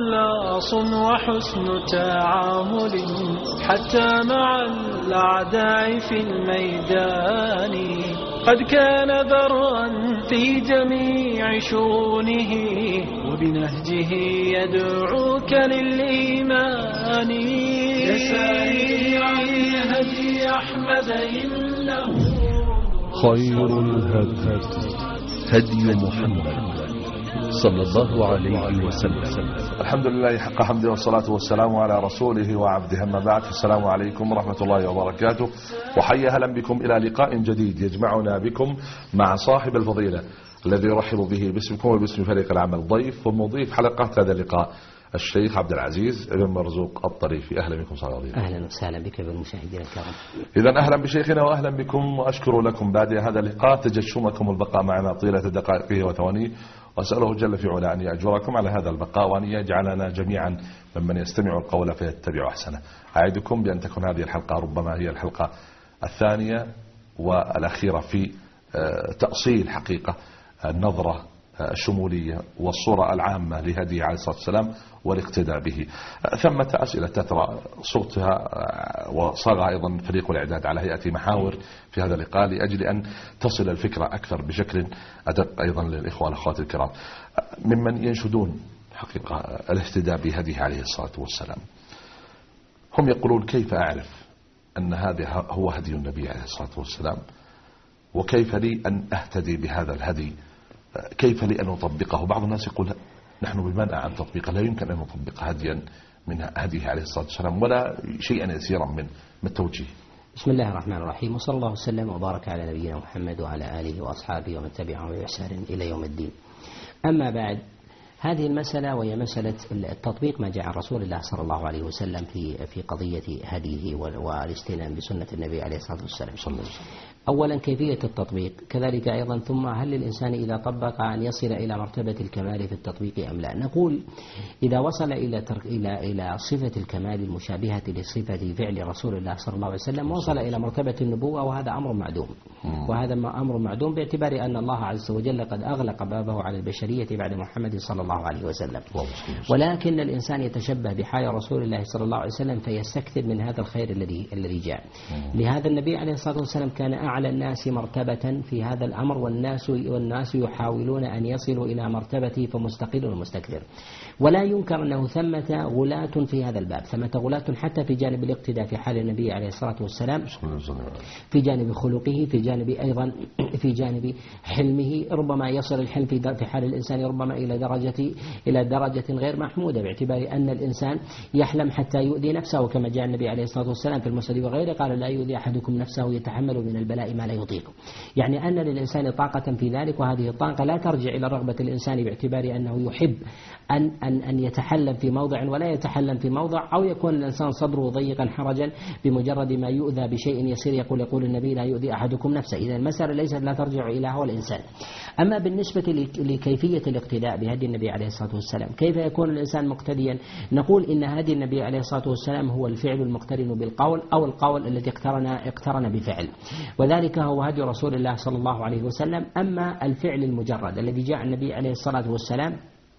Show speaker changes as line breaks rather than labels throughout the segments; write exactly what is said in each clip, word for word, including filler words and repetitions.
إخلاص وحسن تعامل حتى مع الأعداء في الميدان. قد كان برا في جميع شؤونه وبنهجه يدعوك للإيمان. يساري عن هدي أحمد إنه
خير الهدي هدي محمد صلى الله عليه وسلم.
الحمد لله حق حمده والصلاة والسلام على رسوله وعبده، أما بعد، السلام عليكم ورحمة الله وبركاته، وحيا أهلا بكم إلى لقاء جديد يجمعنا بكم مع صاحب الفضيلة الذي يرحب به باسمكم وباسم فريق العمل ضيف ومضيف حلقة هذا اللقاء الشيخ عبد العزيز ابن مرزوق الطريفي. أهلا بكم صلى الله عليه وسلم.
أهلا وسهلا بك بالمشاهدين الكرام.
إذن أهلا بشيخنا وأهلا بكم، وأشكر لكم بعد هذا اللقاء تجشمكم البقاء معنا طيلة دقائقه وثوانيه، وأسأله جل في علا أن يأجركم على هذا البقاء وأن يجعلنا جميعا ممن يستمع القول فيتبع أحسنه. أعدكم بأن تكون هذه الحلقة ربما هي الحلقة الثانية والأخيرة في تأصيل حقيقة النظرة الشمولية والصورة العامة لهديه عليه الصلاة والسلام والاقتداء به. ثمة أسئلة تترى صوتها وصاغ أيضا فريق الإعداد على هيئة محاور في هذا اللقاء لأجل أن تصل الفكرة أكثر بشكل أدق أيضا للإخوة والأخوات الكرام ممن ينشدون حقيقة الاهتداء بهديه عليه الصلاة والسلام. هم يقولون: كيف أعرف أن هذا هو هدي النبي عليه الصلاة والسلام؟ وكيف لي أن أهتدي بهذا الهدي؟ كيف لي أن أطبقه؟ بعض الناس يقول: نحن بمنع عن تطبيقه، لا يمكن أن نطبق هديا من هديه عليه الصلاة والسلام ولا شيئا يسيرا من التوجيه.
بسم الله الرحمن الرحيم، وصلى الله وسلم وبارك على نبينا محمد وعلى آله وأصحابه ومن تبعهم بإحسان إلى يوم الدين. أما بعد، هذه المسألة وهي مسألة التطبيق ما جاء عن رسول الله صلى الله عليه وسلم في في قضية هديه والاستنان بسنة النبي عليه الصلاة والسلام. أولا كيفية التطبيق، كذلك أيضا ثم هل للإنسان إذا طبق أن يصل إلى مرتبة الكمال في التطبيق أم لا؟ نقول إذا وصل إلى ترك إلى إلى صفة الكمال المشابهة لصفة فعل رسول الله صلى الله عليه وسلم وصل إلى مرتبة النبوة، وهذا أمر معدوم، وهذا أمر معدوم باعتبار أن الله عز وجل قد أغلق بابه على البشرية بعد محمد صلى الله عليه وسلم. ولكن الإنسان يتشبه بحال رسول الله صلى الله عليه وسلم فيستكثر من هذا الخير الذي الذي جاء. لهذا النبي عليه الصلاة والسلام كان أعلى الناس مرتبة في هذا الأمر، والناس والناس يحاولون أن يصلوا إلى مرتبته فمستقل ومستكبر. ولا ينكر أنه ثمة غلاة في هذا الباب، ثمة غلاة حتى في جانب الاقتداء في حال النبي عليه الصلاة والسلام، في جانب خلقه، في جانب أيضا في جانب حلمه. ربما يصل الحلم في حال الإنسان ربما إلى درجة إلى درجة غير محمودة، باعتبار أن الإنسان يحلم حتى يؤذي نفسه، كما جاء النبي عليه الصلاة والسلام في المسند وغيره قال: لا يؤذي أحدكم نفسه يتحمل من البلاء ما لا يطيق. يعني أن للإنسان طاقة في ذلك، وهذه الطاقة لا ترجع إلى رغبة الإنسان باعتبار أنه يحب أن أن أن يتحلم في موضع ولا يتحلم في موضع، أو يكون الإنسان صدره ضيقا حرجا بمجرد ما يؤذى بشيء يسير. يقول يقول النبي: لا يؤذي أحدكم نفسه. إذا المسألة ليست لا ترجع إلى هو الإنسان. أما بالنسبة لكيفية الاقتداء بهدي النبي عليه الصلاة والسلام، كيف يكون الإنسان مقتديا؟ نقول إن هدي النبي عليه الصلاة والسلام هو الفعل المقترن بالقول، أو القول الذي اقترن اقترن بفعل، وذلك هو هدي رسول الله صلى الله عليه وسلم. أما الفعل المجرد الذي جاء النبي عليه الصلاة والسلام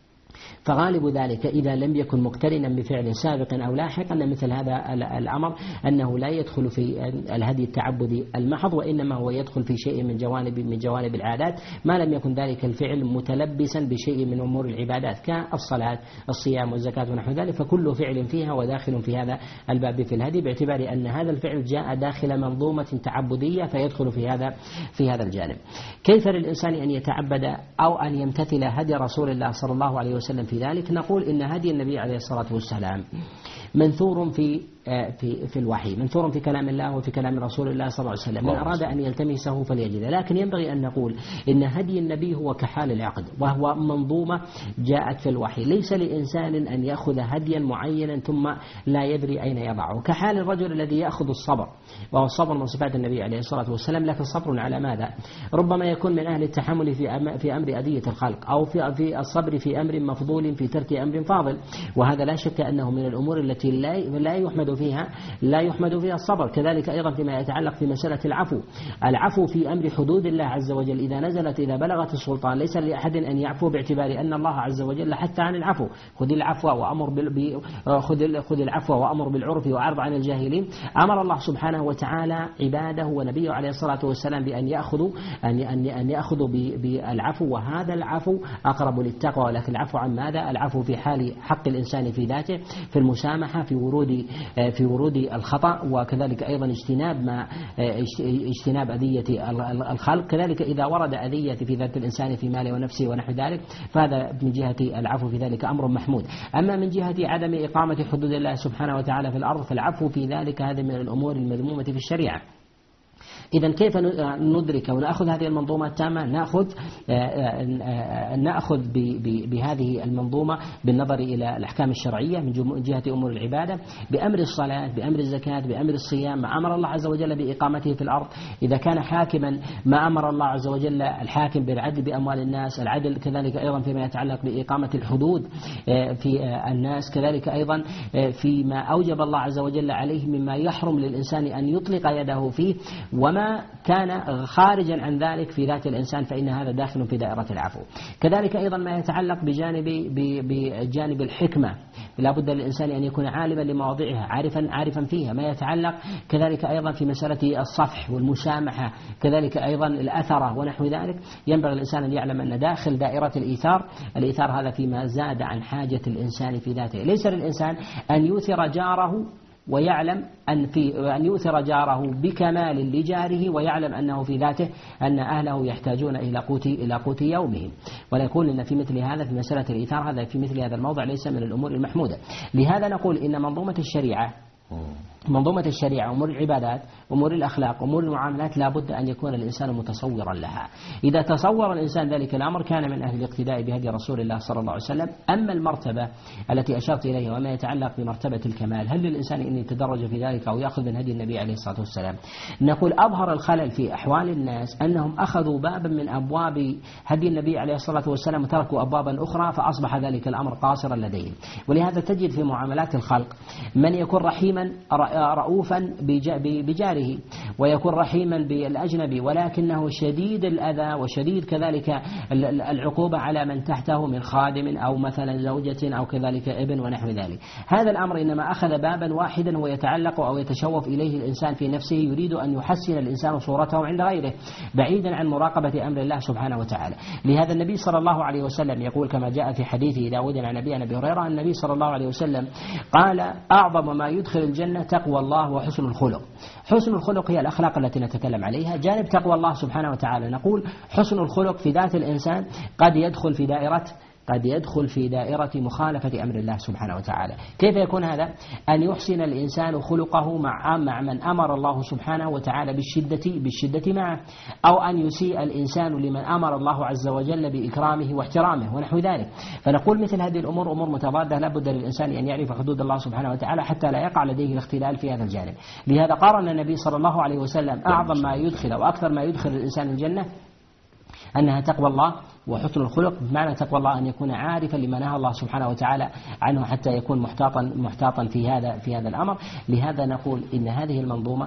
فغالب ذلك إذا لم يكن مقترنا بفعل سابق أو لاحق أن مثل هذا الأمر أنه لا يدخل في الهدي التعبدي المحض، وإنما هو يدخل في شيء من جوانب من جوانب العادات، ما لم يكن ذلك الفعل متلبسا بشيء من أمور العبادات كالصلاة الصيام والزكاة ونحو ذلك، فكل فعل فيها وداخل في هذا الباب في الهدي، باعتبار أن هذا الفعل جاء داخل منظومة تعبدية فيدخل في هذا في هذا الجانب. كيف للإنسان أن يتعبد أو أن يمتثل هدي رسول الله صلى الله عليه وسلم في ذلك؟ نقول إن هدي النبي عليه الصلاة والسلام منثور في في في الوحي، منثور في كلام الله وفي كلام رسول الله صلى الله عليه وسلم، من أراد أن يلتمسه فليجده. لكن ينبغي أن نقول إن هدي النبي هو كحال العقد، وهو منظومة جاءت في الوحي. ليس لإنسان أن يأخذ هديا معينا ثم لا يدري أين يضعه، كحال الرجل الذي يأخذ الصبر، وهو الصبر من صفات النبي عليه الصلاة والسلام، لكن صبر على ماذا؟ ربما يكون من أهل التحمل في في أمر أذية الخلق، أو في في الصبر في أمر مفضول في ترك أمر فاضل، وهذا لا شك أنه من الأمور التي التي لا يحمد فيها لا يحمد فيها الصبر. كذلك أيضا فيما يتعلق في مسألة العفو، العفو في أمر حدود الله عز وجل إذا نزلت إذا بلغت السلطان ليس لأحد أن يعفو باعتبار أن الله عز وجل حتى عن العفو، خذ العفو وأمر بال خذ خذ العفو وأمر بالعرف وأعرض عن الجاهلين. أمر الله سبحانه وتعالى عباده ونبيه عليه الصلاة والسلام بأن يأخذوا أن أن أن يأخذوا بالعفو، وهذا العفو أقرب للتقوى. ولكن العفو عن ماذا؟ العفو في حال حق الإنسان في ذاته، في المسامحة، في ورود في ورود الخطأ، وكذلك أيضا اجتناب ما اجتناب أذية الخلق. كذلك إذا ورد أذية في ذات الإنسان في ماله ونفسه ونحو ذلك فهذا من جهة العفو في ذلك أمر محمود. أما من جهة عدم إقامة حدود الله سبحانه وتعالى في الأرض فالعفو في ذلك هذا من الأمور المذمومة في الشريعة. إذا كيف ندرك ونأخذ هذه المنظومة التامة؟ نأخذ نأخذ بهذه المنظومة بالنظر إلى الأحكام الشرعية من جهة أمور العبادة، بأمر الصلاة، بأمر الزكاة، بأمر الصيام، ما أمر الله عز وجل بإقامته في الأرض. إذا كان حاكما ما أمر الله عز وجل الحاكم بالعدل بأموال الناس، العدل كذلك أيضا فيما يتعلق بإقامة الحدود في الناس، كذلك أيضا فيما أوجب الله عز وجل عليه مما يحرم للإنسان أن يطلق يده فيه، وما كان خارجا عن ذلك في ذات الإنسان فإن هذا داخل في دائرة العفو. كذلك أيضا ما يتعلق بجانب بجانب الحكمة، لا بد للإنسان أن يكون عالما لمواضعها، عارفا عارفا فيها. ما يتعلق كذلك أيضا في مسألة الصفح والمسامحة، كذلك أيضا الأثرة ونحو ذلك، ينبغي الإنسان أن يعلم أن داخل دائرة الإيثار، الإيثار هذا فيما زاد عن حاجة الإنسان في ذاته. ليس للإنسان أن يؤثر جاره ويعلم أن في أن يؤثر جاره بكمال لجاره ويعلم أنه في ذاته أن أهله يحتاجون إلى قوت إلى قوت يومهم، ولا يكون لنا في مثل هذا في مسألة الإيثار هذا في مثل هذا الموضع ليس من الأمور المحمودة. لهذا نقول إن منظومة الشريعة منظومة الشريعة أمور العبادات، أمور الأخلاق، أمور المعاملات لا بد أن يكون الإنسان متصورا لها. إذا تصور الإنسان ذلك الأمر كان من أهل الاقتداء بهدي رسول الله صلى الله عليه وسلم. أما المرتبة التي أشرت إليها وما يتعلق بمرتبة الكمال، هل للإنسان أن يتدرج في ذلك أو يأخذ من هدي النبي عليه الصلاة والسلام؟ نقول أظهر الخلل في أحوال الناس أنهم أخذوا بابا من أبواب هدي النبي عليه الصلاة والسلام وتركوا أبوابا أخرى، فأصبح ذلك الأمر قاصرا لديهم. ولهذا تجد في معاملات الخلق من يكون رحيما رؤوفا بجاره ويكون رحيما بالأجنبي، ولكنه شديد الأذى وشديد كذلك العقوبة على من تحته من خادم أو مثلا زوجة أو كذلك ابن ونحو ذلك. هذا الأمر إنما أخذ بابا واحدا ويتعلق أو يتشوف إليه الإنسان في نفسه، يريد أن يحسن الإنسان صورته عند غيره بعيدا عن مراقبة أمر الله سبحانه وتعالى. لهذا النبي صلى الله عليه وسلم يقول كما جاء في حديث داود عن أبي أبي هريرة، النبي صلى الله عليه وسلم قال أعظم ما يدخل الجنة تقوى الله وحسن الخلق. حسن الخلق هي الأخلاق التي نتكلم عليها جانب تقوى الله سبحانه وتعالى. نقول حسن الخلق في ذات الإنسان قد يدخل في دائرة قد يدخل في دائرة مخالفة أمر الله سبحانه وتعالى. كيف يكون هذا؟ أن يحسن الإنسان خلقه مع مع من أمر الله سبحانه وتعالى بالشدة بالشدة معه، أو أن يسيء الإنسان لمن أمر الله عز وجل بإكرامه واحترامه ونحو ذلك. فنقول مثل هذه الأمور أمور متضادة، لا بد للإنسان أن يعرف حدود الله سبحانه وتعالى حتى لا يقع لديه الاختلال في هذا الجانب. لهذا قارن النبي صلى الله عليه وسلم أعظم ما يدخل أو أكثر ما يدخل الإنسان الجنة أنها تقوى الله وحسن الخلق، بمعنى تقوى الله أن يكون عارفا لما نهى الله سبحانه وتعالى عنه حتى يكون محتاطا محتاطا في هذا في هذا الأمر. لهذا نقول إن هذه المنظومة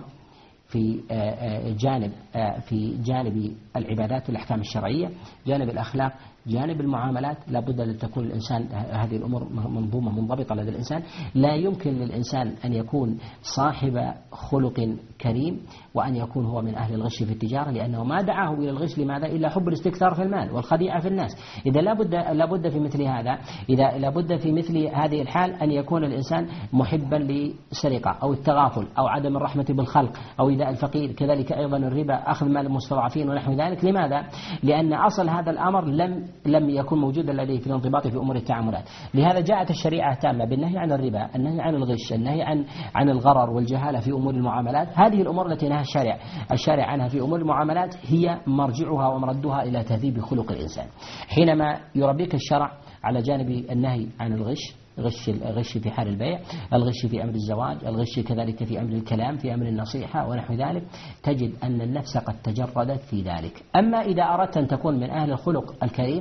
في جانب في جانب العبادات والأحكام الشرعية، جانب الأخلاق، جانب المعاملات، لا بد أن تكون الإنسان هذه الأمور منظومة منضبطة لدى الإنسان. لا يمكن للإنسان أن يكون صاحب خلق كريم وأن يكون هو من أهل الغش في التجارة، لأنه ما دعاه إلى الغش لماذا؟ إلا حب الاستكثار في المال والخديعة في الناس. إذا لا بد لا بد في مثل هذا إذا لا بد في مثل هذه الحال أن يكون الإنسان محبا للسرقة أو التغافل أو عدم الرحمة بالخلق أو إيذاء الفقير، كذلك أيضا الربا، أخذ مال المستضعفين ونحو ذلك. لماذا؟ لأن أصل هذا الأمر لم لم يكن موجودا لديه في الانضباط في أمور التعاملات. لهذا جاءت الشريعة تامة بالنهي عن الربا، النهي عن الغش، النهي عن عن الغرر والجهالة في أمور المعاملات. هذه الأمور التي نهى الشارع الشارع عنها في أمور المعاملات هي مرجعها ومردها إلى تهذيب خلق الإنسان. حينما يربيك الشرع على جانب النهي عن الغش، غش الغش في حال البيع، الغش في أمر الزواج، الغش كذلك في أمر الكلام، في أمر النصيحة ونحو ذلك، تجد أن النفس قد تجردت في ذلك. أما إذا أردت أن تكون من أهل الخلق الكريم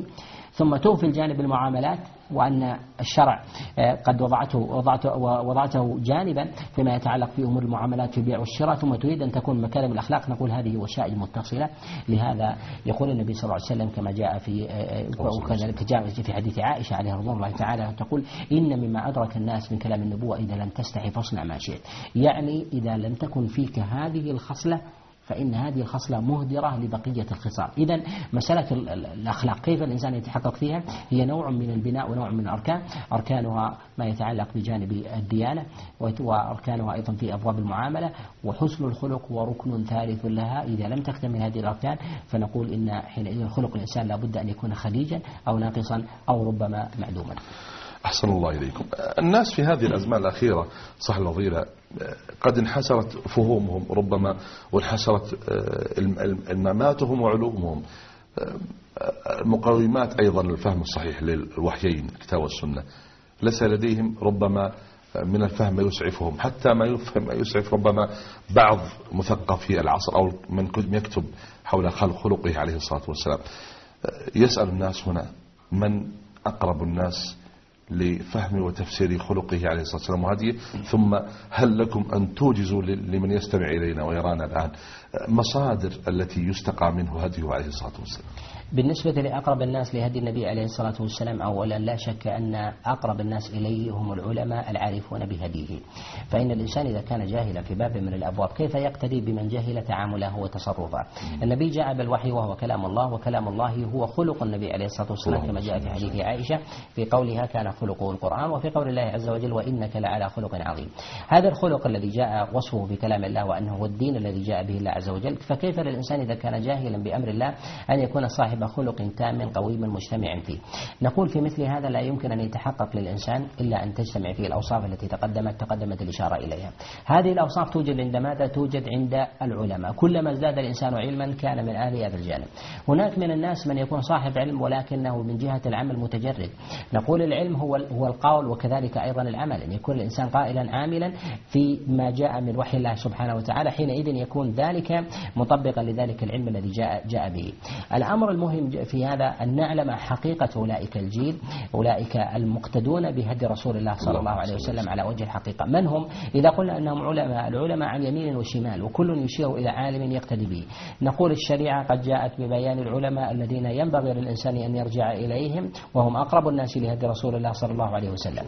ثم توفي الجانب المعاملات، وأن الشرع قد وضعته, وضعته, وضعته جانبا فيما يتعلق في أمور المعاملات في البيع والشراء، ثم تريد أن تكون مكارم الأخلاق، نقول هذه وسائل متصلة. لهذا يقول النبي صلى الله عليه وسلم كما جاء في وكذلك جاء في حديث عائشة عليه رضوان الله تعالى تقول: إن مما أدرك الناس من كلام النبوة إذا لم تستحي فاصنع ما شئت، يعني إذا لم تكن فيك هذه الخصلة فإن هذه الخصلة مهدرة لبقية الخصال. إذن مسألة الأخلاق كيف الإنسان يتحقق فيها هي نوع من البناء ونوع من الأركان، أركانها ما يتعلق بجانب الديانة، وأركانها أيضا في أبواب المعاملة، وحسن الخلق وركن ثالث لها. إذا لم تكتمل هذه الأركان فنقول إن حينئذ خلق الإنسان لابد أن يكون خديجا أو ناقصا أو ربما معدوما.
أحسن الله إليكم. الناس في هذه الأزمان الأخيرة صح الفضيلة قد انحسرت فهومهم ربما، وانحسرت الماماتهم وعلومهم، مقومات أيضا الفهم الصحيح للوحيين الكتاب والسنة ليس لديهم ربما من الفهم ما يسعفهم، حتى ما يفهم ما يسعف ربما بعض مثقفي العصر أو من يكتب حول خلقه عليه الصلاة والسلام. يسأل الناس هنا: من أقرب الناس لفهم وتفسير خلقه عليه الصلاة والسلام وهديه؟ ثم هل لكم أن توجزوا لمن يستمع إلينا ويرانا الآن مصادر التي يستقى منه هديه عليه الصلاة والسلام؟
بالنسبة لأقرب الناس لهدي النبي عليه الصلاة والسلام، أولا لا شك أن أقرب الناس إليه هم العلماء العارفون بهديه، فإن الإنسان إذا كان جاهلا في باب من الأبواب كيف يقتدي بمن جهل تعامله وتصرفه؟ النبي جاء بالوحي وهو كلام الله، وكلام الله هو خلق النبي عليه الصلاة والسلام كما جاء في حديث عائشة في قولها: كان خلقه القرآن، وفي قول الله عز وجل: وإنك لعلى خلق عظيم. هذا الخلق الذي جاء وصفه بكلام الله وأنه هو الدين الذي جاء به الله عز وجل، فكيف للإنسان إذا كان جاهلا بأمر الله أن يكون صاحب خلق تام قويم مجتمع فيه؟ نقول في مثل هذا لا يمكن أن يتحقق للإنسان إلا أن تجتمع فيه الأوصاف التي تقدمت تقدمت الإشارة إليها. هذه الأوصاف توجد عند ماذا؟ توجد عند العلماء. كلما ازداد الإنسان علما كان من أهل هذا الجانب. هناك من الناس من يكون صاحب علم ولكنه من جهة العمل متجرد. نقول العلم هو هو القول وكذلك أيضا العمل، أن يكون الإنسان قائلا عاملا في ما جاء من وحي الله سبحانه وتعالى، حينئذ يكون ذلك مطبقا لذلك العلم الذي جاء جاء به. الأمر المهم في هذا أن نعلم حقيقة أولئك الجيل، أولئك المقتدون بهدي رسول الله صلى الله عليه وسلم على وجه الحقيقة. من هم؟ إذا قلنا أنهم علماء، العلماء عن يمين وشمال وكل يشير إلى عالم يقتدي به. نقول الشريعة قد جاءت ببيان العلماء الذين ينبغي للإنسان أن يرجع إليهم، وهم أقرب الناس لهدي رسول الله صلى الله عليه وسلم.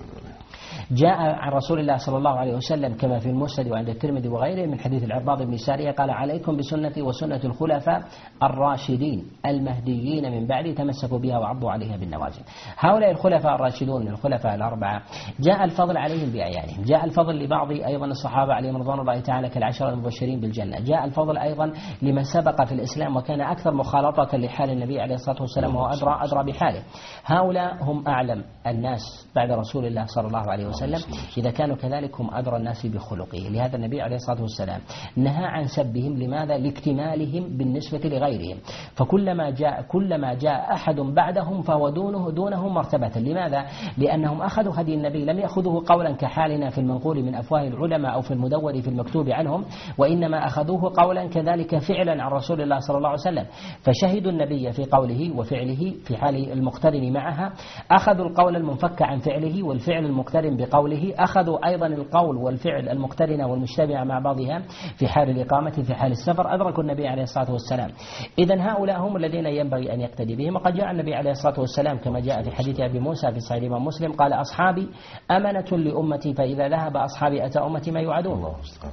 جاء عن رسول الله صلى الله عليه وسلم كما في المسند وعند الترمذي وغيره من حديث العرباض بن سارية قال: عليكم بسنتي وسنة الخلفاء الراشدين المهديين من بعدي، تمسكوا بها وعضوا عليها بالنواجذ. هؤلاء الخلفاء الراشدون من الخلفاء الأربعة جاء الفضل عليهم بأعيانهم، جاء الفضل لبعض أيضا الصحابة عليهم رضوان الله تعالى كالعشرة المبشرين بالجنة، جاء الفضل أيضا لمن سبق في الإسلام وكان أكثر مخالطة لحال النبي عليه الصلاة والسلام وهو أدرى أدرى بحاله. هؤلاء هم أعلم الناس بعد رسول الله صلى الله عليه وسلم، إذا كانوا كذلك هم أدرى الناس بخلقه. لهذا النبي عليه الصلاة والسلام نهى عن سبهم، لماذا؟ لاكتمالهم بالنسبة لغيرهم. فكلما جاء كلما جاء أحد بعدهم فهو دونه دونهم مرتبة. لماذا؟ لأنهم أخذوا هدي النبي، لم يأخذوه قولا كحالنا في المنقول من أفواه العلماء أو في المدون في المكتوب عنهم، وإنما أخذوه قولا كذلك فعلا عن رسول الله صلى الله عليه وسلم. فشهدوا النبي في قوله وفعله في حال المقترن معها، أخذوا القول المنفك عن فعله والفعل المقترن بقوله، أخذوا أيضا القول والفعل المقترنة والمجتمع مع بعضها في حال الإقامة في حال السفر، أدركوا النبي عليه الصلاة والسلام. إذن هؤلاء هم الذين ينبغي أن يقتدي بهم. وقد جاء النبي عليه الصلاة والسلام كما جاء في حديث أبي موسى في صحيح الإمام مسلم قال: أصحابي أمنة لأمتي، فإذا ذهب أصحابي أتى أمتي ما يوعدون.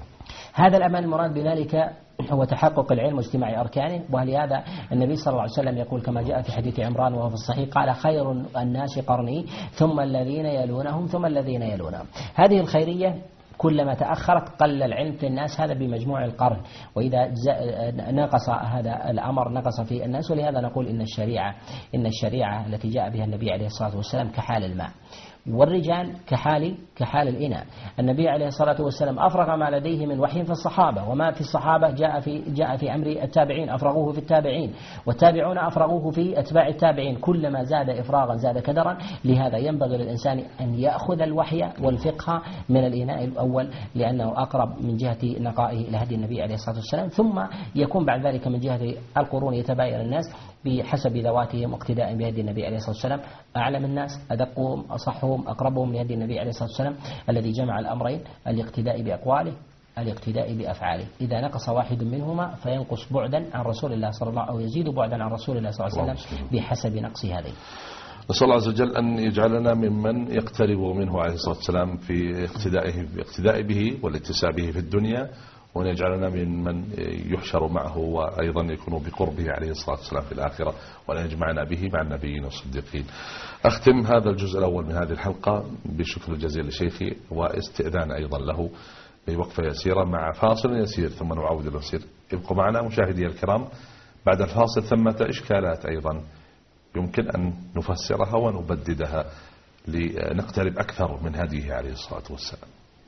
هذا الأمان المراد بذلك هو تحقق العلم واجتماع أركانه. ولهذا النبي صلى الله عليه وسلم يقول كما جاء في حديث عمران وهو في الصحيح قال: خير الناس قرني ثم الذين يلونهم ثم الذين يلونهم. هذه الخيرية كلما تأخرت قل العلم في الناس، هذا بمجموع القرن، وإذا نقص هذا الأمر نقص في الناس. ولهذا نقول إن الشريعة إن الشريعة التي جاء بها النبي عليه الصلاة والسلام كحال الماء، والرجال كحال كحال الإناء. النبي عليه الصلاة والسلام أفرغ ما لديه من وحي في الصحابة، وما في الصحابة جاء في جاء في أمر التابعين، أفرغوه في التابعين، والتابعون أفرغوه في أتباع التابعين. كلما زاد إفراغا زاد كدرا. لهذا ينبغي للإنسان أن يأخذ الوحي والفقه من الإناء الأول، لأنه أقرب من جهة نقائه إلى هدي النبي عليه الصلاة والسلام، ثم يكون بعد ذلك من جهة القرون يتباين الناس بحسب ذواتهم واقتداء بهدي النبي عليه الصلاة والسلام. أعلم الناس أدقهم أصحهم أقربهم بهدي النبي عليه الصلاة والسلام الذي جمع الأمرين، الاقتداء بأقواله الاقتداء بأفعاله. إذا نقص واحد منهما فينقص بعدا عن رسول الله صلى الله عليه وسلم أو يزيد بعدا عن رسول الله صلى الله عليه وسلم بحسب نقص هذين.
نسأل الله عز وجل أن يجعلنا ممن يقترب منه عليه الصلاة والسلام في اقتدائه باقتداء به والاتساع به في الدنيا، وأن يجعلنا ممن يحشر معه وأيضا يكون بقربه عليه الصلاة والسلام في الآخرة، وأن يجمعنا به مع النبيين والصديقين. أختم هذا الجزء الأول من هذه الحلقة بشكر الجزيل لشيخي، واستئذان أيضا له بوقفة يسيرة مع فاصل يسير ثم نعود إلى السير. ابقوا معنا مشاهدي الكرام، بعد الفاصل ثمة إشكالات أيضا يمكن أن نفسرها ونبددها لنقترب أكثر من هديه عليه الصلاة والسلام.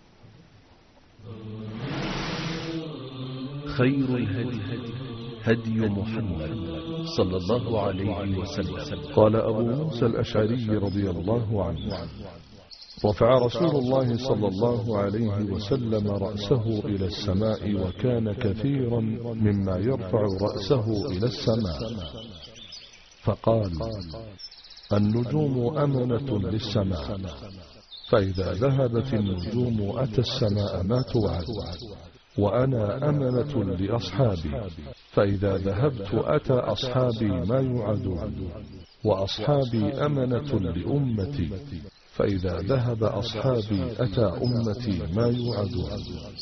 خير الهدي هدي محمد صلى الله عليه وسلم.
قال أبو موسى الأشعري رضي الله عنه: رفع رسول الله صلى الله عليه وسلم رأسه إلى السماء وكان كثيرا مما يرفع رأسه إلى السماء، فقال: النجوم أمنة للسماء، فإذا ذهبت النجوم أتى السماء ما توعد، وأنا أمنة لأصحابي، فإذا ذهبت أتى أصحابي ما يوعدون، وأصحابي أمنة لأمتي، فإذا ذهب أصحابي أتى أمتي ما يوعدون.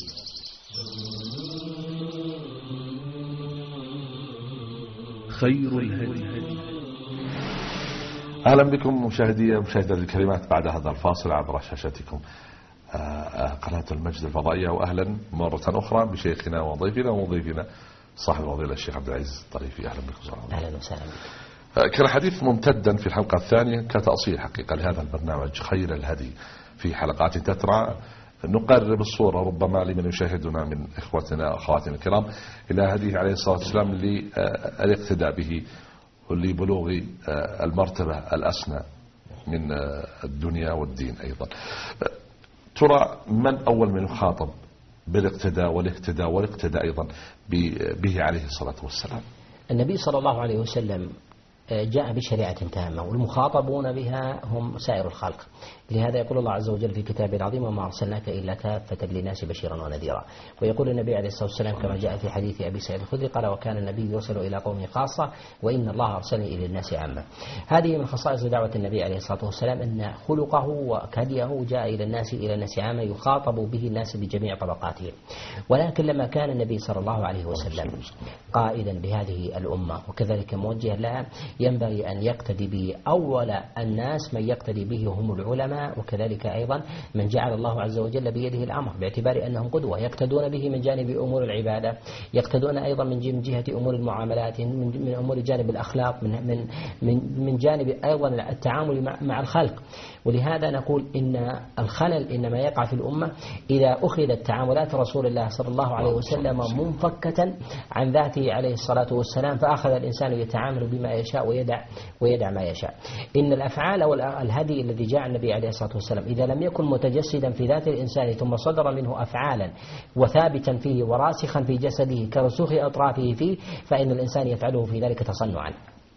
خير الهدي.
أهلا بكم مشاهدي ومشاهدة الكريمات بعد هذا الفاصل عبر شاشتكم قناة المجد الفضائية، وأهلا مرة أخرى بشيخنا وضيفنا ومضيفنا صاحب الفضيلة الشيخ عبد العزيز الطريفي. أهلا بكم.
أهلا وسهلا.
كان حديث ممتدا في الحلقة الثانية كتأصيل حقيقة لهذا البرنامج خير الهدي في حلقات تترى، نقرب الصورة ربما لمن يشاهدنا من إخوتنا وأخواتنا الكرام إلى هديه عليه الصلاة والسلام للاقتداء به ولبلوغ المرتبة الأسنى من الدنيا والدين أيضا. ترى من أول من يخاطب بالاقتداء والاقتداء والاقتداء أيضا به عليه الصلاة والسلام؟
النبي صلى الله عليه وسلم جاء بشريعة تامة، والمخاطبون بها هم سائر الخلق. لهذا يقول الله عز وجل في كتابه العظيم: وما أرسلناك إلا كافة للناس بشيرا ونذيرا. ويقول النبي عليه الصلاة والسلام كما جاء في حديث أبي سعيد الخدري قال: وكان النبي يرسل إلى قومه خاصة وإن الله أرسلني إلى الناس عامة. هذه من خصائص دعوة النبي عليه الصلاة والسلام أن خلقه وهديه جاء إلى الناس إلى الناس عامة يخاطب به الناس بجميع طبقاتهم. ولكن لما كان النبي صلى الله عليه وسلم قائدا بهذه الأمة وكذلك موجها لها، ينبغي أن يقتدي به أول الناس من يقتدي به هم العلماء، وكذلك أيضا من جعل الله عز وجل بيده الأمر، باعتبار أنهم قدوة يقتدون به من جانب أمور العبادة، يقتدون أيضا من جهة أمور المعاملات، من أمور جانب الأخلاق، من من من من جانب أيضا التعامل مع مع الخلق. ولهذا نقول إن الخلل إنما يقع في الأمة إذا أخذت تعاملات رسول الله صلى الله عليه وسلم منفكة عن ذاته عليه الصلاة والسلام، فأخذ الإنسان يتعامل بما يشاء ويدع ويدع ما يشاء. إن الأفعال والهدي الذي جاء النبي عليه الصلاة والسلام إذا لم يكن متجسدا في ذات الإنسان ثم صدر منه أفعالا وثابتا فيه وراسخا في جسده كرسوخ أطرافه فيه، فإن الإنسان يفعله في ذلك تصنعا.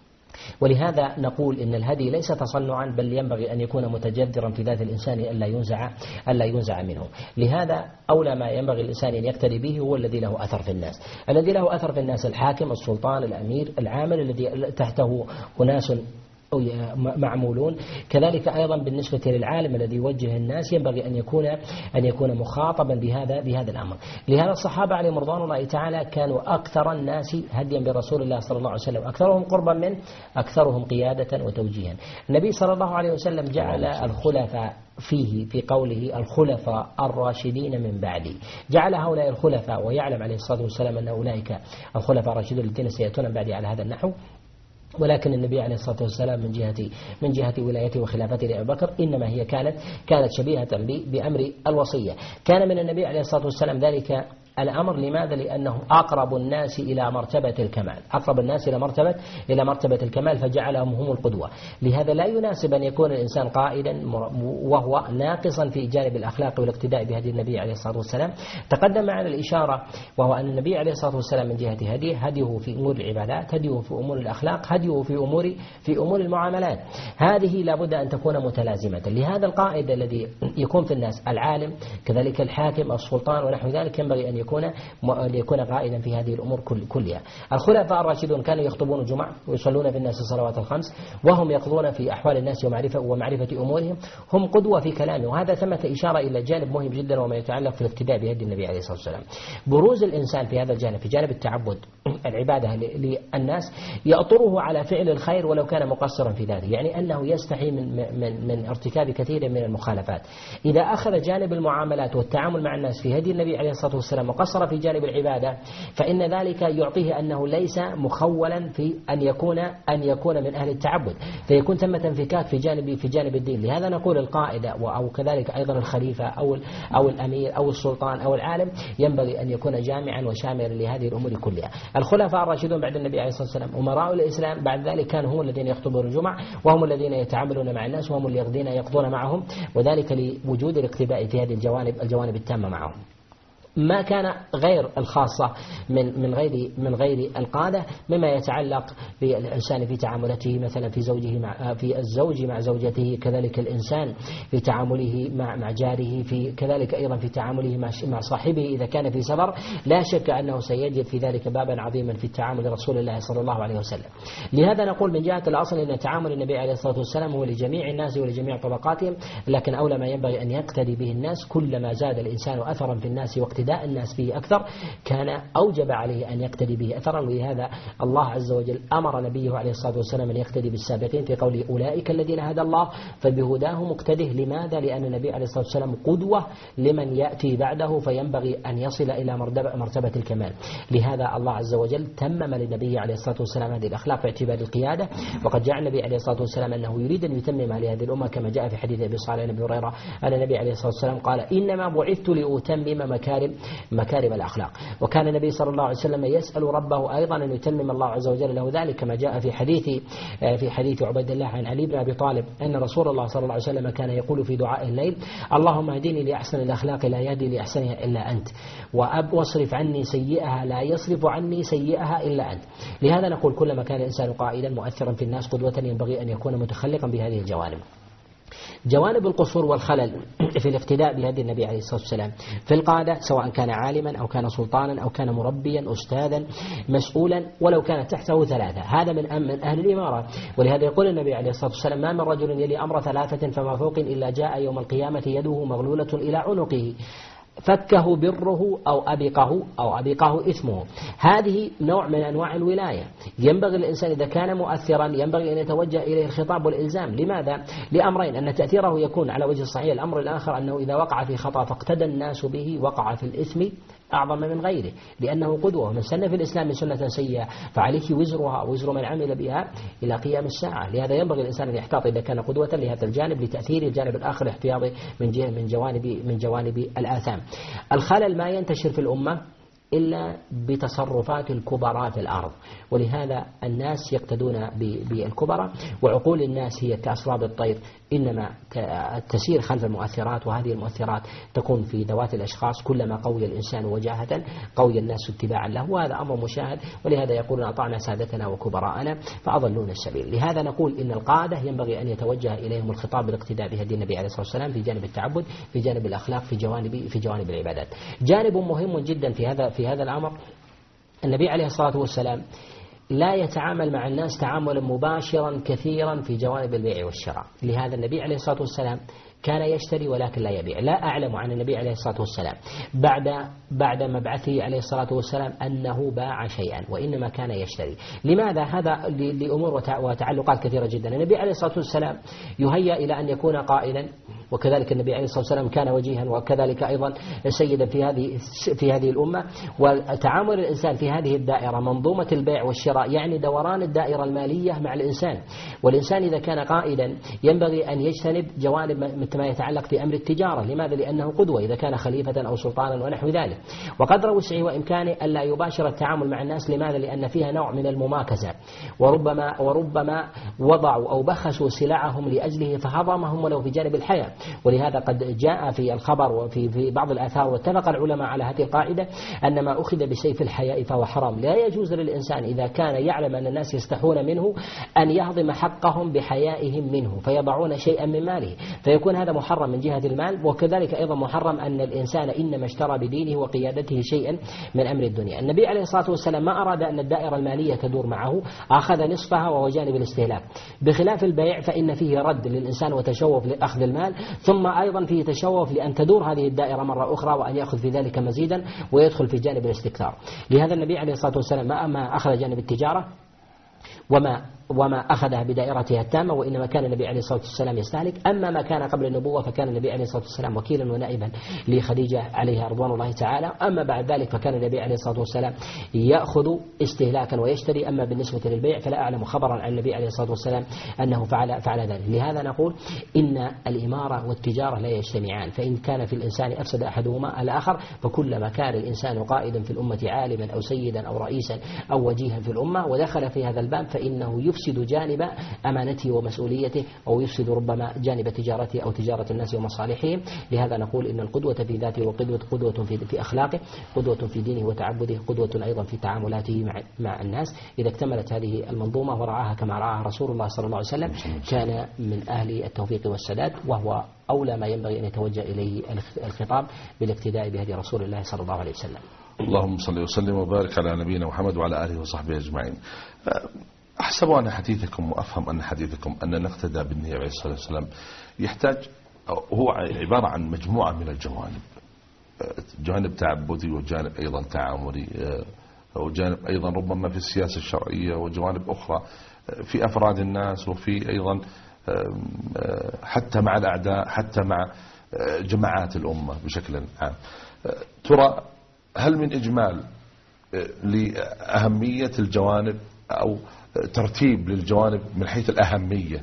ولهذا نقول إن الهدي ليس تصنعا، بل ينبغي أن يكون متجذرا في ذات الإنسان ألا ينزع ألا ينزع منه. لهذا أولى ما ينبغي الإنسان أن يقتدي به هو الذي له أثر في الناس، الذي له أثر في الناس الحاكم، السلطان، الأمير، العامل الذي تحته أناس معمولون. كذلك أيضا بالنسبة للعالم الذي يوجه الناس ينبغي أن يكون أن يكون مخاطبا بهذا بهذا الأمر. لهذا الصحابة عليهم رضوان الله تعالى كانوا أكثر الناس هديا برسول الله صلى الله عليه وسلم، أكثرهم قربا منه، أكثرهم قيادة وتوجيها. النبي صلى الله عليه وسلم جعل الخلفاء فيه في قوله الخلفاء الراشدين من بعدي، جعل هؤلاء الخلفاء، ويعلم عليه الصلاة والسلام أن أولئك الخلفاء الراشدون الذين سيأتون بعدي على هذا النحو. ولكن النبي عليه الصلاة والسلام من جهة من جهة ولايته وخلافته لأبي بكر إنما هي كانت كانت شبيهة بأمر الوصية. كان من النبي عليه الصلاة والسلام ذلك الأمر. لماذا؟ لأنه أقرب الناس إلى مرتبة الكمال، أقرب الناس إلى مرتبة إلى مرتبة الكمال، فجعلهم هم القدوة. لهذا لا يناسب أن يكون الإنسان قائدا وهو ناقصا في جانب الأخلاق والاقتداء بهدي النبي عليه الصلاة والسلام. تقدم معنا الإشارة، وهو أن النبي عليه الصلاة والسلام من جهة هديه، هديه في أمور العبادات، هديه في أمور الأخلاق، هديه في أمور في أمور المعاملات، هذه لابد أن تكون متلازمة. لهذا القائد الذي يكون في الناس، العالم كذلك الحاكم السلطان ونحو ذلك، ينبغي أن يكون يكون قائدا في هذه الأمور كلها. الخلفاء الراشدون كانوا يخطبون الجمعة ويصلون في الناس الصلوات الخمس، وهم يقضون في أحوال الناس ومعرفة ومعرفة أمورهم، هم قدوة في كلامه. وهذا ثمة إشارة إلى جانب مهم جدا وما يتعلق في الاقتداء بهدي النبي عليه الصلاة والسلام. بروز الإنسان في هذا الجانب، في جانب التعبد العبادة للناس، يأطره على فعل الخير ولو كان مقصرا في ذلك، يعني أنه يستحي من من من ارتكاب كثير من المخالفات. إذا أخذ جانب المعاملات والتعامل مع الناس في هدي النبي عليه الصلاة والسلام وقصر في جانب العبادة، فإن ذلك يعطيه أنه ليس مخولا في أن يكون أن يكون من أهل التعبد، فيكون ثمة انفكاك في جانب في جانب الدين. لهذا نقول القائد أو كذلك أيضا الخليفة أو أو الأمير أو السلطان أو العالم ينبغي أن يكون جامعا وشاملا لهذه الأمور كلها. الخلفاء الراشدون بعد النبي عليه الصلاة والسلام، أمراء الإسلام بعد ذلك، كانوا هم الذين يخطبون الجمعة، وهم الذين يتعاملون مع الناس، وهم الذين يقضون معهم، وذلك لوجود الاقتداء في هذه الجوانب الجوانب التامة معهم. ما كان غير الخاصة من من غير من غير القادة، مما يتعلق بالإنسان في تعاملاته مثلا في زوجه مع في الزوج مع زوجته، كذلك الإنسان في تعامله مع مع جاره، في كذلك أيضا في تعامله مع مع صاحبه إذا كان في سفر. لا شك أنه سيجد في ذلك بابا عظيما في التعامل رسول الله صلى الله عليه وسلم. لهذا نقول من جهة الأصل أن تعامل النبي عليه الصلاة والسلام هو لجميع الناس ولجميع طبقاتهم، لكن أولى ما ينبغي أن يقتدي به الناس. كلما زاد الإنسان أثرا في الناس واقتداء الناس به أكثر، كان أوجب عليه أن يقتدي به أثرا. ولهذا الله عز وجل أمر نبيه عليه الصلاة والسلام أن يقتدي بالسابقين في قوله أولئك الذين هدى الله فبهداه مقتده. لماذا؟ لأن النبي عليه الصلاة والسلام قدوة لمن يأتي بعده، فينبغي أن يصل إلى مرتبة الكمال. لهذا الله عز وجل تمم للنبي عليه الصلاة والسلام هذه الأخلاق في اعتبار القيادة، وقد جاء النبي عليه الصلاة والسلام أنه يريد أن يتممها لهذه الأمة، كما جاء في حديث أبي صالح بن هريرة أن النبي عليه الصلاة والسلام قال إنما بعثت لأتمم مكارم مكارم الأخلاق. وكان النبي صلى الله عليه وسلم يسأل ربه أيضا أن يتمم الله عز وجل له ذلك، كما جاء في حديث في حديث عبيد الله عن علي بن أبي طالب أن رسول الله صلى الله عليه وسلم كان يقول في دعاء الليل اللهم اهدني لأحسن الأخلاق لا يهدي لأحسنها إلا أنت، وأب واصرف عني سيئها لا يصرف عني سيئها إلا أنت. لهذا نقول كلما كان الإنسان قائدا مؤثرا في الناس قدوة، ينبغي أن يكون متخلقا بهذه الجوانب. جوانب القصور والخلل في الاقتداء بهدي النبي عليه الصلاة والسلام في القادة، سواء كان عالما أو كان سلطانا أو كان مربيا أستاذا مسؤولا، ولو كانت تحته ثلاثة، هذا من من أهل الإمارة. ولهذا يقول النبي عليه الصلاة والسلام ما من رجل يلي أمر ثلاثة فما فوق إلا جاء يوم القيامة يده مغلولة إلى عنقه فكه بره أو أبقه أو أبقه إثمه. هذه نوع من أنواع الولاية. ينبغي الإنسان إذا كان مؤثرا ينبغي أن يتوجه إليه الخطاب والإلزام. لماذا؟ لأمرين: أن تأثيره يكون على وجه الصحيح، الأمر الآخر أنه إذا وقع في خطأ فاقتدى الناس به وقع في الإثم أعظم من غيره، لأنه قدوة. من سن في الإسلام سنة سيئة فعليه وزرها وزر من عمل بها إلى قيام الساعة. لهذا ينبغي الإنسان أن يحتاط إذا كان قدوة لهذا الجانب لتأثير الجانب الآخر احتياطي من من جوانب من جوانب الآثام. الخلل ما ينتشر في الأمة إلا بتصرفات الكبراء في الأرض، ولهذا الناس يقتدون بالكبراء، وعقول الناس هي كأسراب الطير إنما تسير خلف المؤثرات، وهذه المؤثرات تكون في ذوات الأشخاص. كلما قوي الإنسان وجاهة قوي الناس اتباعا له، وهذا أمر مشاهد. ولهذا يقولون أطعنا سادتنا وكبراءنا فأضلون السبيل. لهذا نقول إن القادة ينبغي أن يتوجه إليهم الخطاب بالاقتداء بهدي النبي عليه الصلاة والسلام في جانب التعبد، في جانب الأخلاق، في جوانب في جوانب العبادات. جانب مهم جدا في هذا في هذا الأمر: النبي عليه الصلاة والسلام لا يتعامل مع الناس تعاملا مباشرا كثيرا في جوانب البيع والشراء. لهذا النبي عليه الصلاة والسلام كان يشتري ولكن لا يبيع. لا أعلم عن النبي عليه الصلاة والسلام بعد بعد مبعثه عليه الصلاة والسلام أنه باع شيئا، وإنما كان يشتري. لماذا؟ هذا لأمور وتعلقات كثيرة جدا. النبي عليه الصلاة والسلام يهيأ إلى أن يكون قائلا، وكذلك النبي عليه الصلاة والسلام كان وجيها، وكذلك أيضا سيدا في هذه في هذه الأمة. وتعامل الإنسان في هذه الدائرة منظومة البيع والشراء يعني دوران الدائرة المالية مع الإنسان. والإنسان إذا كان قائدا ينبغي أن يجتنب جوانب كذلك ما يتعلق في أمر التجارة. لماذا؟ لأنه قدوة إذا كان خليفة أو سلطانا ونحو ذلك. وقدر وسعه وإمكانه ألا يباشر التعامل مع الناس. لماذا؟ لأن فيها نوع من المماكسة، وربما وربما وضعوا أو بخسوا سلعهم لأجله فهضمهم ولو في جانب الحياة. ولهذا قد جاء في الخبر وفي في بعض الآثار، واتفق العلماء على هذه القاعدة، أن ما أخذ بسيف الحياء فهو حرام. لا يجوز للإنسان إذا كان يعلم أن الناس يستحون منه أن يهضم حقهم بحيائهم منه فيضعون شيئا من ماله، فيكون هذا محرم من جهة المال. وكذلك أيضا محرم أن الإنسان إنما اشترى بدينه وقيادته شيئا من أمر الدنيا. النبي عليه الصلاة والسلام ما أراد أن الدائرة المالية تدور معه، أخذ نصفها وهو جانب الاستهلاك، بخلاف البيع فإن فيه رد للإنسان وتشوف لأخذ المال، ثم أيضا فيه تشوف لأن تدور هذه الدائرة مرة أخرى وأن يأخذ في ذلك مزيدا ويدخل في جانب الاستكثار. لهذا النبي عليه الصلاة والسلام ما أخذ جانب التجارة وما وما أخذها بدائرتها التامة، وإنما كان النبي عليه الصلاة والسلام يستهلك. أما ما كان قبل النبوة فكان النبي عليه الصلاة والسلام وكيلا ونائبا لخديجة عليها رضوان الله تعالى. أما بعد ذلك فكان النبي عليه الصلاة والسلام يأخذ استهلاكا ويشتري. أما بالنسبة للبيع فلا أعلم خبرا عن النبي عليه الصلاة والسلام أنه فعل فعل ذلك. لهذا نقول إن الإمارة والتجارة لا يجتمعان، فإن كان في الإنسان أفسد أحدهما الآخر، فكلما كان الإنسان قائدا في الأمة عالما أو سيدا أو رئيسا أو وجيها في الأمة ودخل في هذا الباب فإنه يفسد جانب أمانته ومسؤوليته، أو يفسد ربما جانب تجارته أو تجارة الناس ومصالحهم. لهذا نقول إن القدوة في ذاته وقدوة قدوة في, في أخلاقه، قدوة في دينه وتعبده، قدوة أيضا في تعاملاته مع, مع الناس. إذا اكتملت هذه المنظومة ورعاها كما رعاها رسول الله صلى الله عليه وسلم كان من أهل التوفيق والسداد، وهو أولى ما ينبغي أن يتوجه إليه الخطاب بالاقتداء بهدي رسول الله صلى الله عليه وسلم.
اللهم صل وسلم وبارك على نبينا محمد وعلى آله وصحبه أجمعين. أحسب أن حديثكم وأفهم أن حديثكم أن نقتدى بالنبي عليه الصلاة والسلام يحتاج، هو عبارة عن مجموعة من الجوانب، جانب تعبدي وجانب أيضا تعاملي وجانب أيضا ربما في السياسة الشرعية وجوانب أخرى في أفراد الناس وفي أيضا حتى مع الأعداء حتى مع جماعات الأمة بشكل عام. ترى هل من إجمال لأهمية الجوانب أو ترتيب للجوانب من حيث الأهمية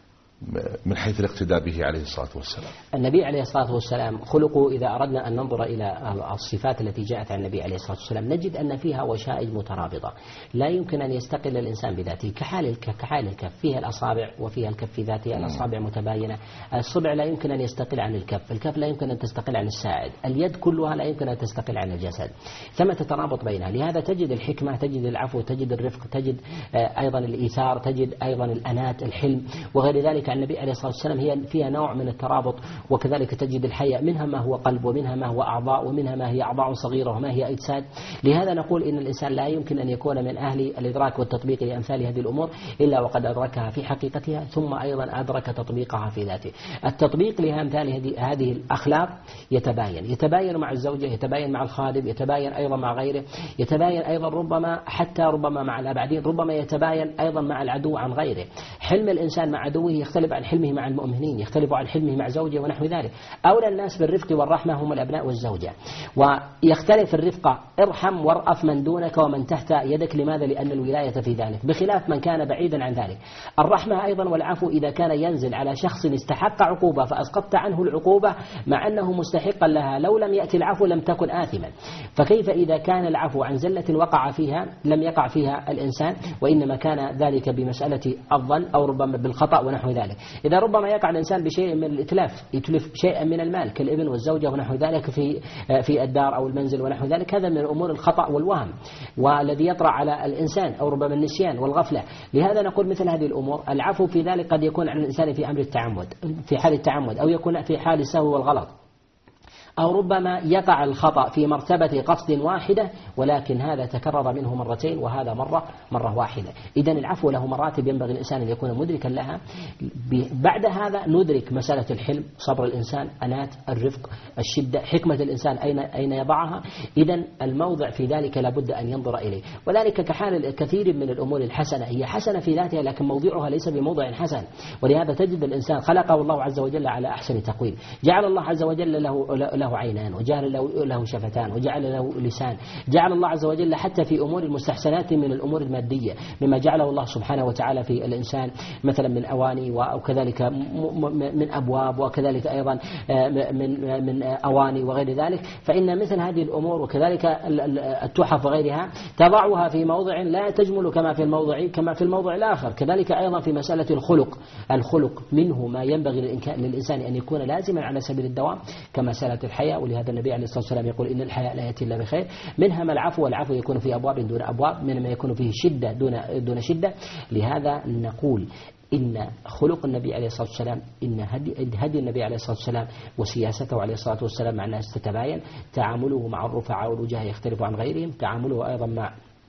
من حيث الاقتداء به عليه الصلاة والسلام؟
النبي عليه الصلاة والسلام خلقه إذا أردنا أن ننظر إلى الصفات التي جاءت عن النبي عليه الصلاة والسلام نجد أن فيها وشائج مترابطة، لا يمكن أن يستقل الإنسان بذاته. كحال كحال الكف، فيها الأصابع وفيها الكف في ذاتها، الأصابع متباينة. الصبع لا يمكن أن يستقل عن الكف، الكف لا يمكن أن تستقل عن الساعد، اليد كلها لا يمكن أن تستقل عن الجسد، ثم تترابط بينها. لهذا تجد الحكمة، تجد العفو، تجد الرفق، تجد أيضا الإيثار، تجد أيضا الأنات، الحلم وغير ذلك. النبي عليه الصلاة والسلام هي فيها نوع من الترابط. وكذلك تجد الحياء منها ما هو قلب ومنها ما هو أعضاء ومنها ما هي أعضاء صغيرة وما هي أجساد. لهذا نقول إن الإنسان لا يمكن أن يكون من أهل الإدراك والتطبيق لأمثال هذه الأمور إلا وقد أدركها في حقيقتها ثم أيضا أدرك تطبيقها في ذاته. التطبيق لأمثال هذه الأخلاق يتباين يتباين مع الزوجة، يتباين مع الخادم، يتباين أيضا مع غيره، يتباين أيضا ربما حتى ربما مع الأبعدين، ربما يتباين أيضا مع العدو عن غيره. حلم الإنسان مع عدوه يختلف عن حلمه مع المؤمنين، يختلف عن حلمه مع زوجه ونحو ذلك. أولى الناس بالرفق والرحمة هم الأبناء والزوجة، ويختلف الرفق ارحم وارأف من دونك ومن تحت يدك. لماذا؟ لأن الولاية في ذلك، بخلاف من كان بعيدا عن ذلك. الرحمة أيضا والعفو إذا كان ينزل على شخص استحق عقوبة فأسقطت عنه العقوبة مع أنه مستحقا لها، لو لم يأتي العفو لم تكن آثما. فكيف إذا كان العفو عن زلة وقع فيها لم يقع فيها الإنسان، وإنما كان ذلك بمسألة الظن أو ربما بالخطأ ونحو ذلك. إذا ربما يقع الإنسان بشيء من الإتلاف، يتلف شيئا من المال كالابن والزوجة ونحو ذلك في في الدار أو المنزل ونحو ذلك، هذا من الأمور الخطأ والوهم والذي يطرأ على الإنسان أو ربما النسيان والغفلة. لهذا نقول مثل هذه الأمور العفو في ذلك قد يكون عن الإنسان في أمر التعمد، في حال التعمد، أو يكون في حال السهو والغلط، أو ربما يقع الخطأ في مرتبة قصد واحدة ولكن هذا تكرر منه مرتين وهذا مرة مرة واحدة. إذن العفو له مراتب ينبغي الإنسان أن يكون مدركا لها. بعد هذا ندرك مسألة الحلم، صبر الإنسان، أنات، الرفق، الشدة، حكمة الإنسان أين أين يضعها. إذن الموضع في ذلك لابد أن ينظر إليه، وذلك كحال الكثير من الأمور الحسنة، هي حسنة في ذاتها لكن موضعها ليس بموضع حسن. ولهذا تجد الإنسان خلقه الله عز وجل على أحسن تقويم، جعل الله عز وجل له له عينان، وجعل له شفتان، وجعل له لسان. جعل الله عز وجل حتى في أمور المستحسنات من الأمور المادية مما جعله الله سبحانه وتعالى في الإنسان مثلا من أواني وكذلك من أبواب وكذلك أيضا من من أواني وغير ذلك. فإن مثل هذه الأمور وكذلك التحف وغيرها تضعها في موضع لا تجمل كما في الموضع كما في الموضع الآخر. كذلك أيضا في مسألة الخلق، الخلق منه ما ينبغي للإنسان أن يكون لازما على سبيل الدوام كمسألة الحياء، ولهذا النبي عليه الصلاة والسلام يقول إن الحياء لا يأتي إلا بخير. منها ما العفو، والعفو يكون في أبواب دون أبواب، منها ما يكون فيه شدة دون دون شدة. لهذا نقول إن خلق النبي عليه الصلاة والسلام، إن هدي, هدي النبي عليه الصلاة والسلام وسياسته عليه الصلاة والسلام مع الناس تتباين. تعامله مع الرفعاء والوجاه يختلف عن غيرهم، تعامله أيضا مع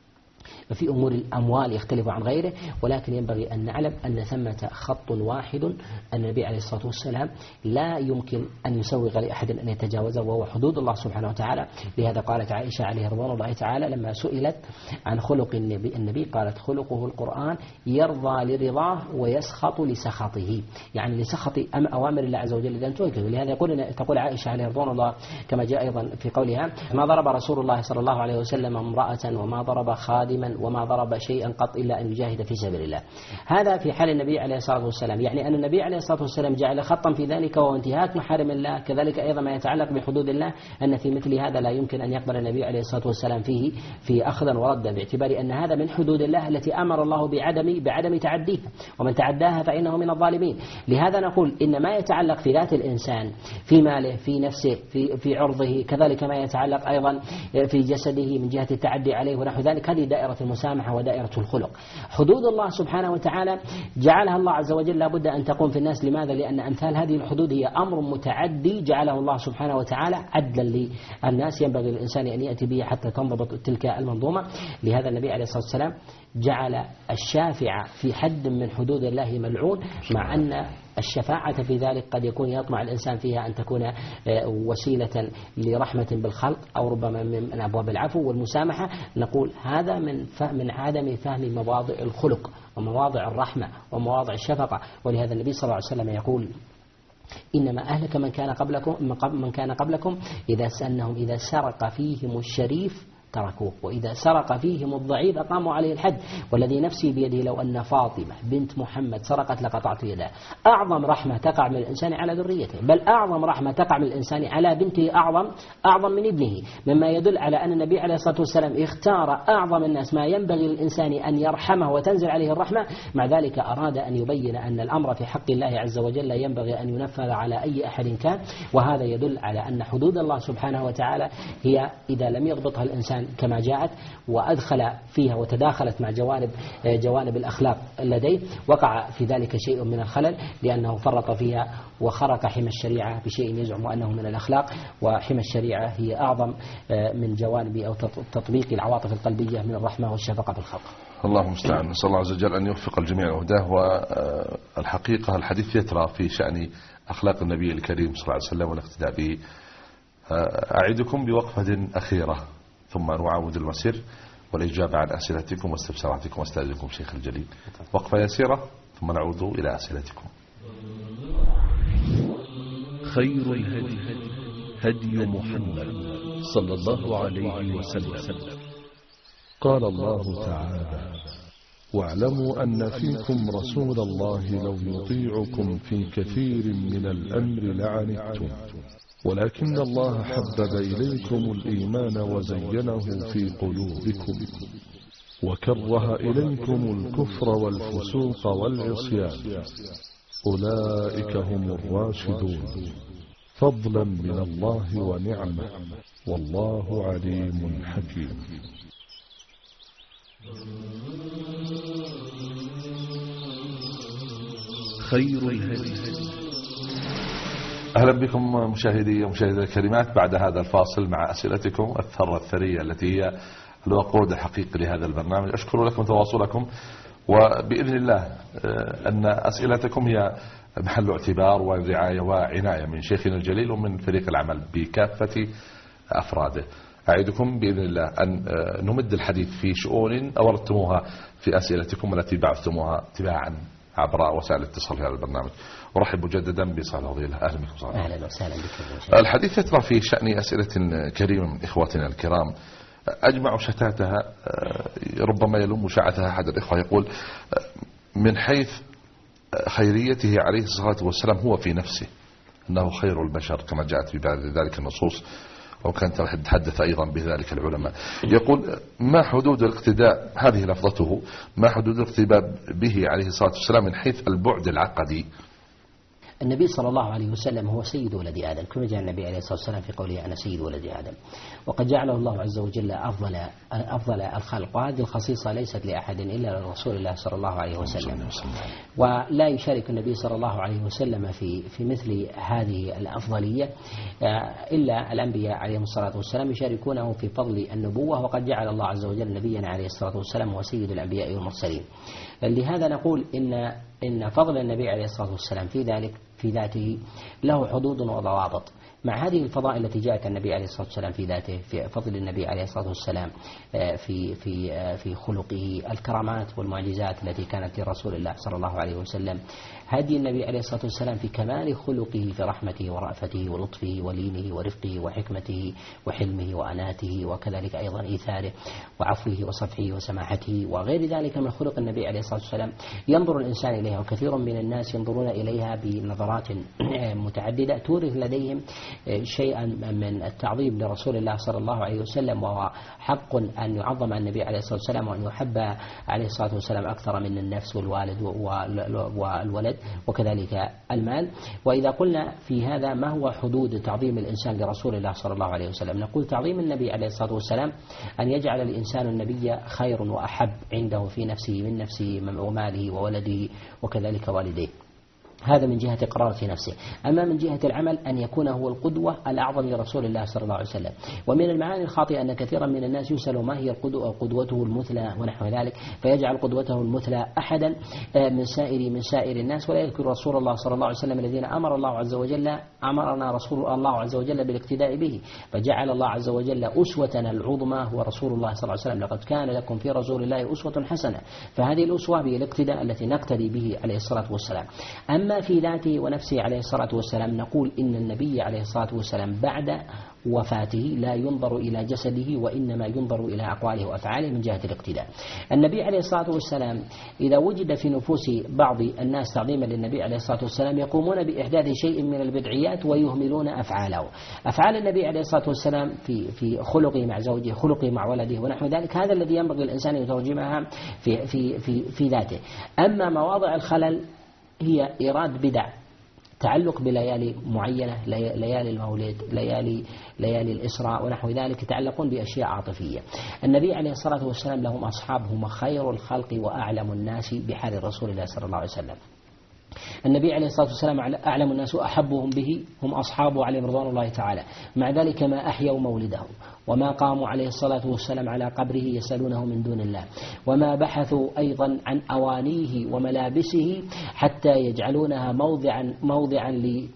في أمور الأموال يختلف عن غيره. ولكن ينبغي أن نعلم أن ثمة خط واحد أن النبي عليه الصلاة والسلام لا يمكن أن يسوغ لأحد أن يتجاوزه، وهو حدود الله سبحانه وتعالى. لهذا قالت عائشة عليه رضوان الله تعالى لما سئلت عن خلق النبي, النبي قالت خلقه القرآن يرضى لرضاه ويسخط لسخطه، يعني لسخط أوامر الله عز وجل إذا تنكر. لهذا يقول تقول عائشة عليه رضوان الله كما جاء أيضا في قولها ما ضرب رسول الله صلى الله عليه وسلم امرأة وما ضرب خادما وما ضرب شيئا قط إلا أن يجاهد في سبيل الله. هذا في حال النبي عليه الصلاة والسلام، يعني أن النبي عليه الصلاة والسلام جعل خطا في ذلك وهو انتهاك محارم الله. كذلك أيضا ما يتعلق بحدود الله أن في مثل هذا لا يمكن أن يقبل النبي عليه الصلاة والسلام فيه في أخذا وردا، باعتبار أن هذا من حدود الله التي أمر الله بعدم بعدم تعديها، ومن تعداها فإنه من الظالمين. لهذا نقول إن ما يتعلق في ذات الإنسان، في ماله، في نفسه، في في عرضه، كذلك ما يتعلق أيضا في جسده من جهة التعدي عليه ونحو ذلك، هذه دائرة المسامحة ودائرة الخلق. حدود الله سبحانه وتعالى جعلها الله عز وجل لابد أن تقوم في الناس. لماذا؟ لأن أمثال هذه الحدود هي أمر متعدي جعله الله سبحانه وتعالى عدلا للناس، ينبغي للإنسان أن يأتي به حتى تنضبط تلك المنظومة. لهذا النبي عليه الصلاة والسلام جعل الشافع في حد من حدود الله ملعون، مع أن الشفاعة في ذلك قد يكون يطمع الإنسان فيها أن تكون وسيلة لرحمة بالخلق أو ربما من أبواب العفو والمسامحة. نقول هذا من من عدم فهم مواضع الخلق ومواضع الرحمة ومواضع الشفقة. ولهذا النبي صلى الله عليه وسلم يقول إنما أهلك من كان قبلكم من كان قبلكم إذا سأنهم إذا سرق فيهم الشريف تركوه وإذا سرق فيهم الضعيف أقاموا عليه الحد، والذي نفسي بيده لو أن فاطمة بنت محمد سرقت لقطعت يدها. أعظم رحمة تقع من الإنسان على ذريته، بل أعظم رحمة تقع من الإنسان على بنته أعظم أعظم من ابنه، مما يدل على أن النبي عليه الصلاة والسلام اختار أعظم الناس ما ينبغي للإنسان أن يرحمه وتنزل عليه الرحمة. مع ذلك أراد أن يبين أن الأمر في حق الله عز وجل ينبغي أن ينفذ على أي أحد كان، وهذا يدل على أن حدود الله سبحانه وتعالى هي إذا لم يضبطها الإنسان كما جاءت وأدخل فيها وتداخلت مع جوانب جوانب الأخلاق لديه، وقع في ذلك شيء من الخلل، لأنه فرط فيها وخرق حمى الشريعة بشيء يزعم أنه من الأخلاق، وحمى الشريعة هي أعظم من جوانب أو تطبيق العواطف القلبية من الرحمة والشفقة بالخلق.
اللهم المستعان. نسأل الله عز وجل أن يوفق الجميع وهداه. والحقيقة الحديث يترى في شأن أخلاق النبي الكريم صلى الله عليه وسلم والاقتداء به. أعدكم بوقفة أخيرة ثم نعاود المسير والإجابة عن أسئلتكم واستفساراتكم واستاذنكم شيخ الجليل. وقفة يسيرة ثم نعود إلى أسئلتكم.
خير الهدي هدي محمد صلى الله عليه وسلم.
قال الله تعالى: واعلموا أن فيكم رسول الله لو يطيعكم في كثير من الأمر لعنتم ولكن الله حبب إليكم الإيمان وزينه في قلوبكم وكره إليكم الكفر والفسوق والعصيان أولئك هم الراشدون فضلا من الله ونعمة والله عليم حكيم.
خير الهدي.
أهلا بكم مشاهدي ومشاهدي الكريمات بعد هذا الفاصل مع أسئلتكم الثرة الثرية التي هي الوقود الحقيقي لهذا البرنامج. أشكر لكم تواصلكم، وبإذن الله أن أسئلتكم هي محل اعتبار ورعاية وعناية من شيخنا الجليل ومن فريق العمل بكافة أفراده. أعيدكم بإذن الله أن نمد الحديث في شؤون أوردتموها في أسئلتكم التي بعثتموها تباعا عبر وسائل الاتصال في هذا البرنامج. أرحب مجددا بصالح الفضيلة. أهلا بكم صالح.
أهلا وسهلا بكم.
الحديث يترى في شأن أسئلة كريمة من إخواتنا الكرام أجمع شتاتها، ربما يلوم شعتها أحد الإخوة يقول من حيث خيريته عليه الصلاة والسلام هو في نفسه أنه خير البشر كما جاءت في بعض ذلك النصوص، وكانت تحدث أيضا بذلك العلماء. يقول ما حدود الاقتداء، هذه لفظته، ما حدود الاقتداء به عليه الصلاة والسلام من حيث البعد العقدي؟
النبي صلى الله عليه وسلم هو سيد ولد آدم، كما جاء النبي عليه الصلاة والسلام في قوله أنا سيد ولد آدم، وقد جعله الله عز وجل أفضل أفضل الخلق، وهذه الخصيصة ليست لأحد إلا لرسول الله صلى الله عليه وسلم، ولا يشارك النبي صلى الله عليه وسلم في في مثل هذه الأفضلية إلا الأنبياء عليهم الصلاة والسلام يشاركونه في فضل النبوة، وقد جعل الله عز وجل نبينا عليه الصلاة والسلام هو سيد الأنبياء والمرسلين. لهذا نقول إن إن فضل النبي عليه الصلاة والسلام في ذلك في ذاته له حدود وضوابط. مع هذه الفضائل التي جاءت النبي عليه الصلاة والسلام في ذاته، في فضل النبي عليه الصلاة والسلام في في في خلقه، الكرامات والمعجزات التي كانت لرسول الله صلى الله عليه وسلم، هدي النبي عليه الصلاة والسلام في كمال خلقه في رحمته ورأفته ولطفه ولينه ورفقه وحكمته وحلمه وأناته، وكذلك أيضا إيثاره وعفوه وصفحه وسماحته وغير ذلك من خلق النبي عليه الصلاة والسلام ينظر الإنسان إليها، وكثير من الناس ينظرون إليها بنظرات متعددة تورث لديهم شيئا من التعظيم لرسول الله صلى الله عليه وسلم، وهو حق أن يعظم النبي عليه الصلاة والسلام وأن يحب عليه الصلاة والسلام أكثر من النفس والوالد والولد وكذلك المال. وإذا قلنا في هذا ما هو حدود تعظيم الإنسان لرسول الله صلى الله عليه وسلم، نقول تعظيم النبي عليه الصلاة والسلام أن يجعل الإنسان النبي خير وأحب عنده في نفسه من نفسه وماله وولده وكذلك والديه، هذا من جهة قرارة نفسه. أما من جهة العمل أن يكون هو القدوة الأعظم لرسول الله صلى الله عليه وسلم. ومن المعاني الخاطئة أن كثيرا من الناس يسأل ما هي القدوة قدوته المثلى ونحو ذلك، فيجعل قدوته المثلى أحدا من سائر من سائر الناس، ولا يذكر رسول الله صلى الله عليه وسلم الذين أمر الله عز وجل أمرنا رسول الله عز وجل بالاقتداء به، فجعل الله عز وجل أسوتنا العظمى هو رسول الله صلى الله عليه وسلم، لقد كان لكم في رسول الله أسوة حسنة، فهذه الأسوة هي الاقتداء التي نقتدي به عليه الصلاة والسلام. أما في ذاته ونفسه عليه الصلاة والسلام نقول إن النبي عليه الصلاة والسلام بعد وفاته لا ينظر إلى جسده وإنما ينظر إلى أقواله وأفعاله من جهة الاقتداء. النبي عليه الصلاة والسلام إذا وجد في نفوس بعض الناس تعظيما للنبي عليه الصلاة والسلام يقومون بإحداث شيء من البدعيات ويهملون أفعاله. أفعال النبي عليه الصلاة والسلام في في خلقه مع زوجه، خلقه مع ولده ونحو ذلك، هذا الذي ينبغي الإنسان يترجمها في في في في ذاته. أما مواضع الخلل هي إيراد بدع تعلق بليالي معينة، ليالي المولد، ليالي ليالي الإسراء ونحو ذلك، يتعلقون بأشياء عاطفية. النبي عليه الصلاة والسلام لهم أصحاب هم خير الخلق وأعلم الناس بحال رسول الله صلى الله عليه وسلم. النبي عليه الصلاة والسلام أعلم الناس وأحبهم به هم أصحابه عليهم رضوان الله تعالى، مع ذلك ما أحيوا مولده وما قاموا عليه الصلاة والسلام على قبره يسألونه من دون الله، وما بحثوا أيضا عن أوانيه وملابسه حتى يجعلونها موضعا موضعا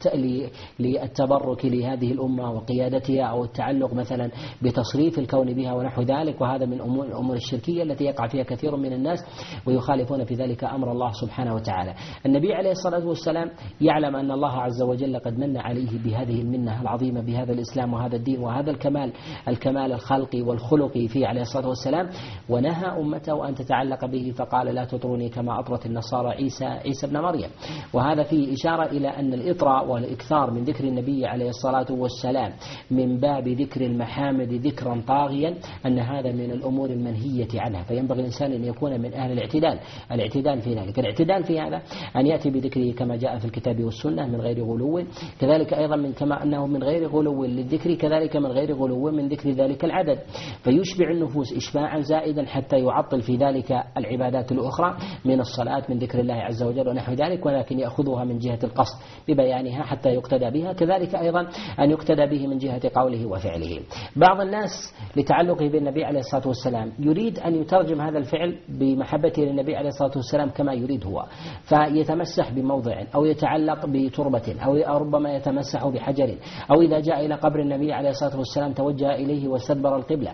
للتبرك لهذه الأمة وقيادتها، أو التعلق مثلا بتصريف الكون بها ونحو ذلك، وهذا من أمور الأمور الشركية التي يقع فيها كثير من الناس ويخالفون في ذلك أمر الله سبحانه وتعالى. النبي عليه الصلاة والسلام يعلم أن الله عز وجل قد من عليه بهذه المنة العظيمة بهذا الإسلام وهذا الدين وهذا الكمال الكمال الخلقي والخلقي فيه عليه الصلاة والسلام، ونهى أمته أن تتعلق به فقال لا تطروني كما أطرت النصارى عيسى عيسى ابن مريم. وهذا فيه إشارة إلى أن الإطراء والإكثار من ذكر النبي عليه الصلاة والسلام من باب ذكر المحامد ذكرا طاغيا أن هذا من الأمور المنهية عنها، فينبغي الإنسان أن يكون من أهل الاعتدال. الاعتدال في ذلك، الاعتدال في هذا أن يأتي بذكره كما جاء في الكتاب والسنة من غير غلو، كذلك أيضا من كما أنه من غير غلو للذكر كذلك من غير غلو من ذكر ذلك العدد، فيشبع النفوس إشباعا زائدا حتى يعطل في ذلك العبادات الأخرى من الصلاة من ذكر الله عز وجل ونحو ذلك، ولكن يأخذها من جهة القصد ببيانها حتى يقتدى بها، كذلك أيضا أن يقتدى به من جهة قوله وفعله. بعض الناس لتعلقه بالنبي عليه الصلاة والسلام يريد أن يترجم هذا الفعل بمحبته للنبي عليه الصلاة والسلام كما يريد هو، فيتمسح بموضع أو يتعلق بتربة أو ربما يتمسح بحجر، أو إذا جاء إلى قبر النبي عليه الصلاة والسلام توجه إليه واستدبر القبلة.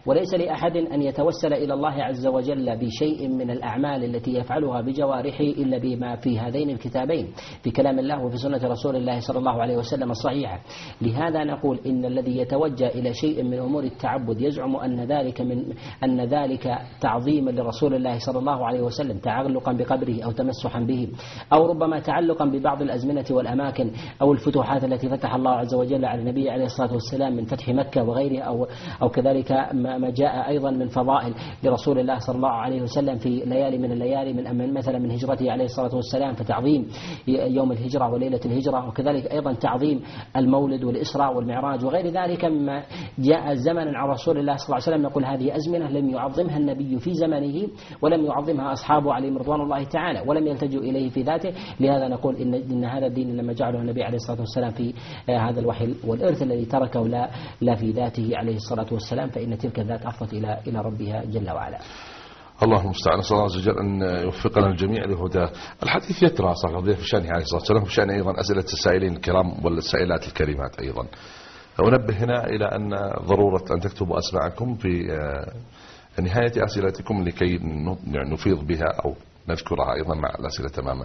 وليس لأحد أن يتوسل إلى الله عز وجل بشيء من الأعمال التي يفعلها بجوارحه إلا بما في هذين الكتابين، في كلام الله وفي سنة رسول الله صلى الله عليه وسلم الصحيحة. لهذا نقول إن الذي يتوجه إلى شيء من أمور التعبد يزعم أن ذلك من أن ذلك تعظيما لرسول الله صلى الله عليه وسلم، تعلقا بقبره أو تمسحا به، أو ربما تعلقا ببعض الأزمنة والأماكن أو الفتوحات التي فتح الله عز وجل على النبي عليه الصلاة والسلام من فتح مكة وغيرها، أو أو كذلك ما جاء أيضا من فضائل لرسول الله صلى الله عليه وسلم في ليالي من الليالي من مثلا من هجرته عليه الصلاة والسلام، فتعظيم يوم الهجرة وليلة الهجرة، وكذلك أيضا تعظيم المولد والإسراء والمعراج وغير ذلك مما جاء زمنا عن رسول الله صلى الله عليه وسلم. نقول هذه أزمنة لم يعظمها النبي في زمنه ولم يعظمها أصحابه عليهم رضوان الله تعالى ولم يلتجوا إليه في ذاته. لهذا نقول إن, إن هذا الدين لما جعله النبي عليه الصلاة والسلام في هذا الوحي والإرث الذي تركه لا, لا في ذاته عليه الصلاة والسلام، فإن تلك الذات أفضت إلى إلى ربها جل وعلا.
اللهم المستعان. نسأل الله عز وجل أن يوفقنا الجميع لهداه. الحديث يترى صلى الله عليه وسلم في شأنه عليه الصلاة والسلام، في شأن أيضا أسئلة السائلين الكرام والسائلات الكريمات أيضا. أنبه هنا إلى أن ضرورة أن تكتبوا أسماءكم في نهاية أسئلتكم لكي نفيض بها أو نذكرها أيضا مع الأسئلة تماما.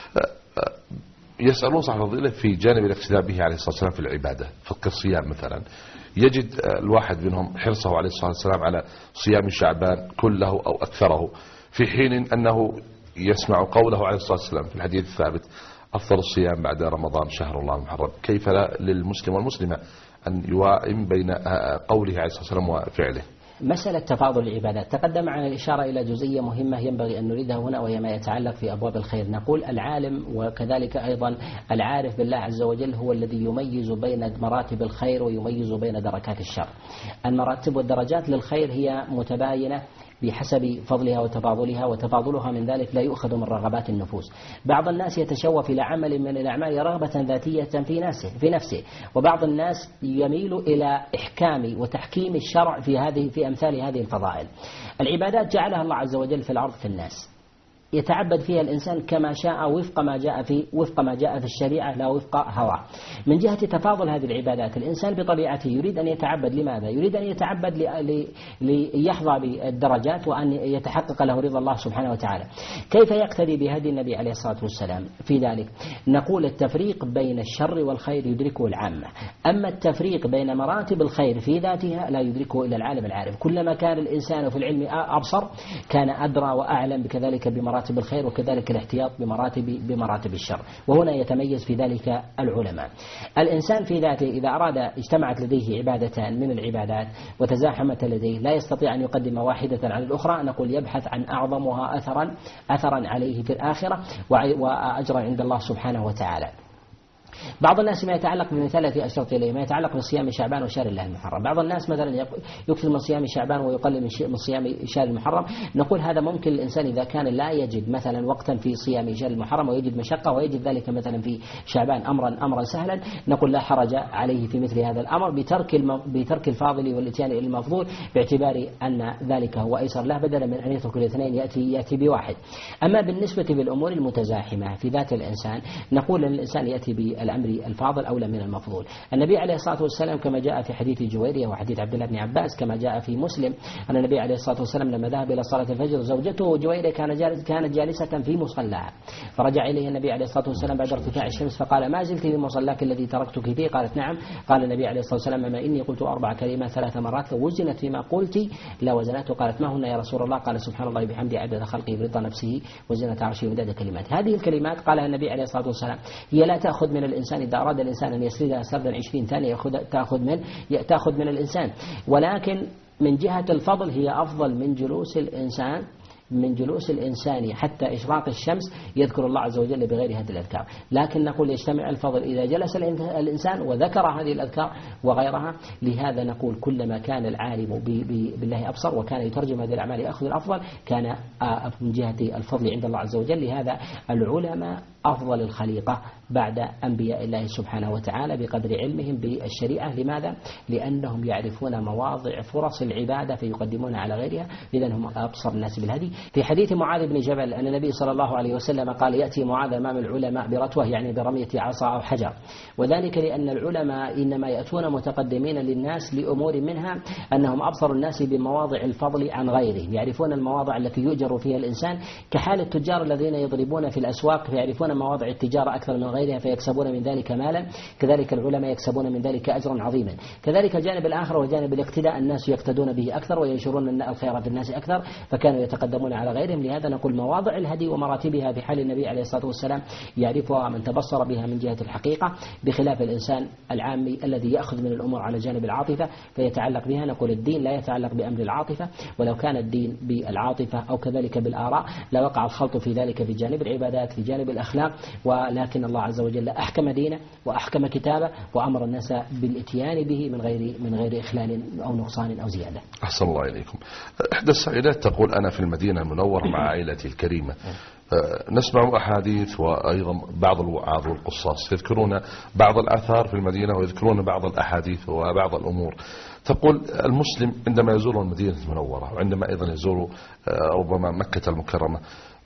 يسألون صاحب الفضيلة في جانب الاقتداء به عليه الصلاة والسلام في العبادة، في الصيام مثلا، يجد الواحد منهم حرصه عليه الصلاة والسلام على صيام شعبان كله أو أكثره، في حين أنه يسمع قوله عليه الصلاة والسلام في الحديث الثابت: أفضل الصيام بعد رمضان شهر الله المحرم. كيف لا للمسلم والمسلمة أن يوائم بين قوله عليه الصلاة والسلام وفعله؟
مسألة تفاضل العبادات تقدم عن الإشارة إلى جزئية مهمة ينبغي أن نريدها هنا، وهي ما يتعلق في أبواب الخير. نقول العالم وكذلك أيضا العارف بالله عز وجل هو الذي يميز بين مراتب الخير ويميز بين دركات الشر. المراتب والدرجات للخير هي متباينة بحسب فضلها وتفاضلها، وتفاضلها من ذلك لا يؤخذ من رغبات النفوس. بعض الناس يتشوف إلى عمل من الأعمال رغبة ذاتية في نفسه في نفسه وبعض الناس يميل إلى إحكام وتحكيم الشرع في هذه في أمثال هذه الفضائل. العبادات جعلها الله عز وجل في الأرض في الناس، يتعبد فيها الإنسان كما شاء وفق ما جاء في وفق ما جاء في الشريعة لا وفق هواه. من جهة تفاضل هذه العبادات الإنسان بطبيعته يريد أن يتعبد. لماذا؟ يريد أن يتعبد ليحظى بالدرجات وأن يتحقق له رضا الله سبحانه وتعالى. كيف يقتدي بهدي النبي عليه الصلاة والسلام في ذلك؟ نقول التفريق بين الشر والخير يدركه العامة، أما التفريق بين مراتب الخير في ذاتها لا يدركه إلا العالم العارف. كلما كان الإنسان في العلم أبصر كان أدرى وأعلم بكذلك بمراتب مراتب الخير وكذلك الاحتياط بمراتب بمراتب الشر، وهنا يتميز في ذلك العلماء. الإنسان في ذاته إذا أراد اجتمعت لديه عبادتان من العبادات وتزاحمت لديه لا يستطيع أن يقدم واحدة على الأخرى، نقول يبحث عن أعظمها أثرا أثرا عليه في الآخرة وأجرا عند الله سبحانه وتعالى. بعض الناس ما يتعلق بالمثال التي أشرت إليه ما يتعلق بصيام شعبان وشهر الله المحرم. بعض الناس مثلا يكثر من صيام شعبان ويقلل من صيام شهر المحرم. نقول هذا ممكن الإنسان إذا كان لا يجد مثلا وقتا في صيام شهر المحرم ويجد مشقة ويجد ذلك مثلا في شعبان أمرا أمرا سهلا، نقول لا حرج عليه في مثل هذا الأمر بترك بترك الفاضل والاتيان المفضول، باعتبار أن ذلك هو أيسر له بدلا من أن يترك الاثنين يأتي يأتي بواحد. أما بالنسبة بالأمور المتزاحمة في ذات الإنسان نقول أن الإنسان يأتي بالأمر الفاضل أولى من المفضول. النبي عليه الصلاة والسلام كما جاء في حديث جويرية وحديث عبد الله بن عباس كما جاء في مسلم أن النبي عليه الصلاة والسلام لما ذهب إلى صلاة الفجر زوجته جويرية كانت جالسة في مصلاها، فرجع إليه النبي عليه الصلاة والسلام بعد ارتفاع الشمس فقال: ما زلت في مصلاك الذي تركتك فيه؟ قالت: نعم. قال النبي عليه الصلاة والسلام: أما إني قلت أربع كلمات ثلاث مرات لو وزنت فيما قلت لا وزنته. قالت: ما هن يا رسول الله؟ قال: سبحان الله بحمده عدد خلقه برضا نفسه وزنة عرشه ومداد كلمات. هذه الكلمات قالها النبي عليه الصلاة والسلام هي لا تأخذ من الإنسان إذا أراد الإنسان أن يسردها سردا عشرين ثانية تأخذ من تأخذ من الإنسان، ولكن من جهة الفضل هي أفضل من جلوس الإنسان من جلوس الإنسان حتى إشراق الشمس يذكر الله عز وجل بغير هذه الأذكار. لكن نقول يجتمع الفضل إذا جلس الإنسان وذكر هذه الأذكار وغيرها. لهذا نقول كلما كان العالم بالله أبصر وكان يترجم هذه الأعمال يأخذ الأفضل كان من جهة الفضل عند الله عز وجل. لهذا العلماء أفضل الخليقة بعد أنبياء الله سبحانه وتعالى بقدر علمهم بالشريعة. لماذا؟ لأنهم يعرفون مواضع فرص العبادة فيقدمون على غيرها، إذن هم أبصر الناس بالهدي. في حديث معاذ بن جبل أن النبي صلى الله عليه وسلم قال يأتي معاذ أمام العلماء برتوة يعني برمية عصا أو حجر، وذلك لأن العلماء إنما يأتون متقدمين للناس لأمور منها أنهم أبصر الناس بمواضع الفضل عن غيرهم، يعرفون المواضع التي يؤجر فيها الإنسان كحال التجار الذين يضربون في الأسواق فيعرفون مواضع التجارة أكثر من غيرها فيكسبون من ذلك مالا، كذلك العلماء يكسبون من ذلك أجرا عظيما. كذلك الجانب الآخر وجانب الاقتداء، الناس يقتدون به أكثر وينشرون الخير في الناس أكثر فكانوا يتقدمون على غيرهم. لهذا نقول مواضع الهدي ومراتبها في حال النبي عليه الصلاة والسلام يعرفها من تبصر بها من جهة الحقيقة، بخلاف الإنسان العامي الذي يأخذ من الأمور على جانب العاطفة فيتعلق بها. نقول الدين لا يتعلق بأمر العاطفة، ولو كان الدين بالعاطفة أو كذلك بالآراء لوقع الخلط في ذلك في جانب العبادات في جانب الأخلاق، ولكن الله عز وجل أحكم دينه وأحكم كتابه وأمر الناس بالإتيان به من غير من غير إخلال أو نقصان أو زيادة.
أحسن الله إليكم. إحدى السائلات تقول أنا في المدينة المنورة مع عائلتي الكريمة، نسمع أحاديث وأيضا بعض الوعاظ والقصاص يذكرون بعض الآثار في المدينة ويذكرون بعض الأحاديث وبعض الأمور. تقول المسلم عندما يزور المدينة المنورة وعندما أيضا يزور ربما مكة المكرمة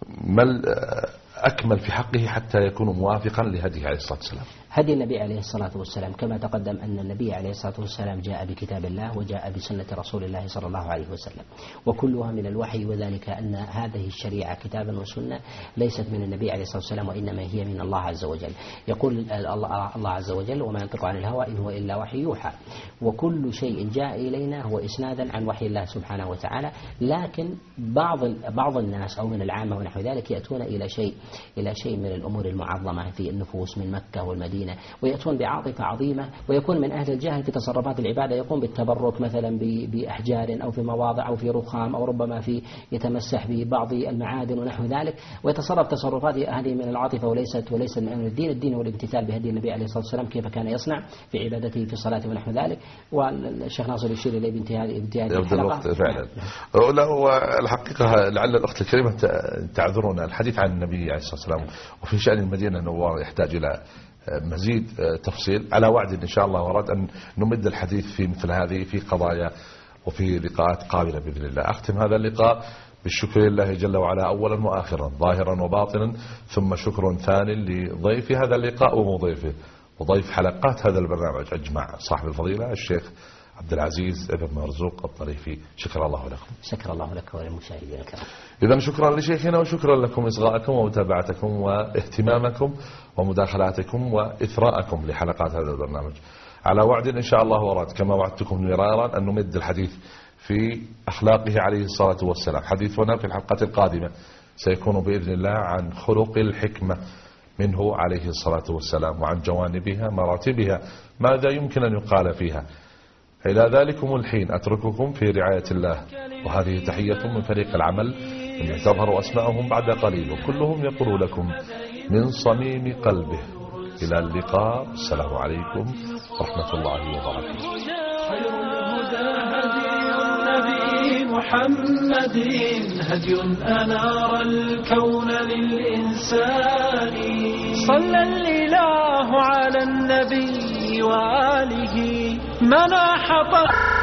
ما أكمل في حقه حتى يكون موافقا لهديه عليه الصلاة والسلام؟
هدي النبي عليه الصلاة والسلام كما تقدم أن النبي عليه الصلاة والسلام جاء بكتاب الله وجاء بسنة رسول الله صلى الله عليه وسلم وكلها من الوحي، وذلك أن هذه الشريعة كتابا وسنة ليست من النبي عليه الصلاة والسلام وإنما هي من الله عز وجل. يقول الله عز وجل وما ينطق عن الهوى إن هو إلا وحي يوحى، وكل شيء جاء إلينا هو إسنادا عن وحي الله سبحانه وتعالى. لكن بعض بعض الناس أو من العامة ونحو ذلك يأتون إلى شيء إلى شيء من الأمور المعظمة في النفوس من مكة والمدينة ويأتون بعاطفة عظيمة، ويكون من أهل الجهل في تصرفات العبادة، يقوم بالتبرك مثلا بأحجار أو في مواضع أو في رخام أو ربما في يتمسح ببعض المعادن ونحو ذلك، ويتصرف تصرفات هذه من العاطفة وليست وليست من أمر الدين. الدين هو الامتثال بهدي النبي عليه الصلاة والسلام كيف كان يصنع في عبادته في الصلاة ونحو ذلك. والشيخ ناصر يشير إليه بانتهاء انتهاء الحلقة فعلا.
لا والحقيقة لعل الأخت الكريمة تعذرنا الحديث عن النبي عليه الصلاة والسلام وفي شأن المدينة النوار يحتاج إلى مزيد تفصيل، على وعد إن شاء الله ورد أن نمد الحديث في مثل هذه في قضايا وفي لقاءات قابلة بإذن الله. أختم هذا اللقاء بالشكر لله جل وعلا أولا وآخرا ظاهرا وباطنا، ثم شكر ثان لضيف هذا اللقاء ومضيفه وضيف حلقات هذا البرنامج أجمع صاحب الفضيلة الشيخ عبد العزيز ابن مرزوق الطريفي. شكر الله لكم.
شكر الله لك وللمشاهدين الكرام.
إذن شكرا لشيخنا وشكرا لكم إصغاءكم ومتابعتكم واهتمامكم ومداخلاتكم وإثراءكم لحلقات هذا البرنامج. على وعد إن شاء الله ورد كما وعدتكم مرارا أن نمد الحديث في أخلاقه عليه الصلاة والسلام. حديثنا في الحلقة القادمة سيكون بإذن الله عن خلق الحكمة منه عليه الصلاة والسلام وعن جوانبها مراتبها ماذا يمكن أن يقال فيها. إلى ذلكم الحين أترككم في رعاية الله، وهذه تحية من فريق العمل من تظهر أسماءهم بعد قليل وكلهم يقول لكم من صميم قلبه إلى اللقاء. السلام عليكم ورحمة الله وبركاته.
خير الهدى هدي النبي محمد هدي أنار الكون للإنسان. صلى الإله على النبي وآله مناح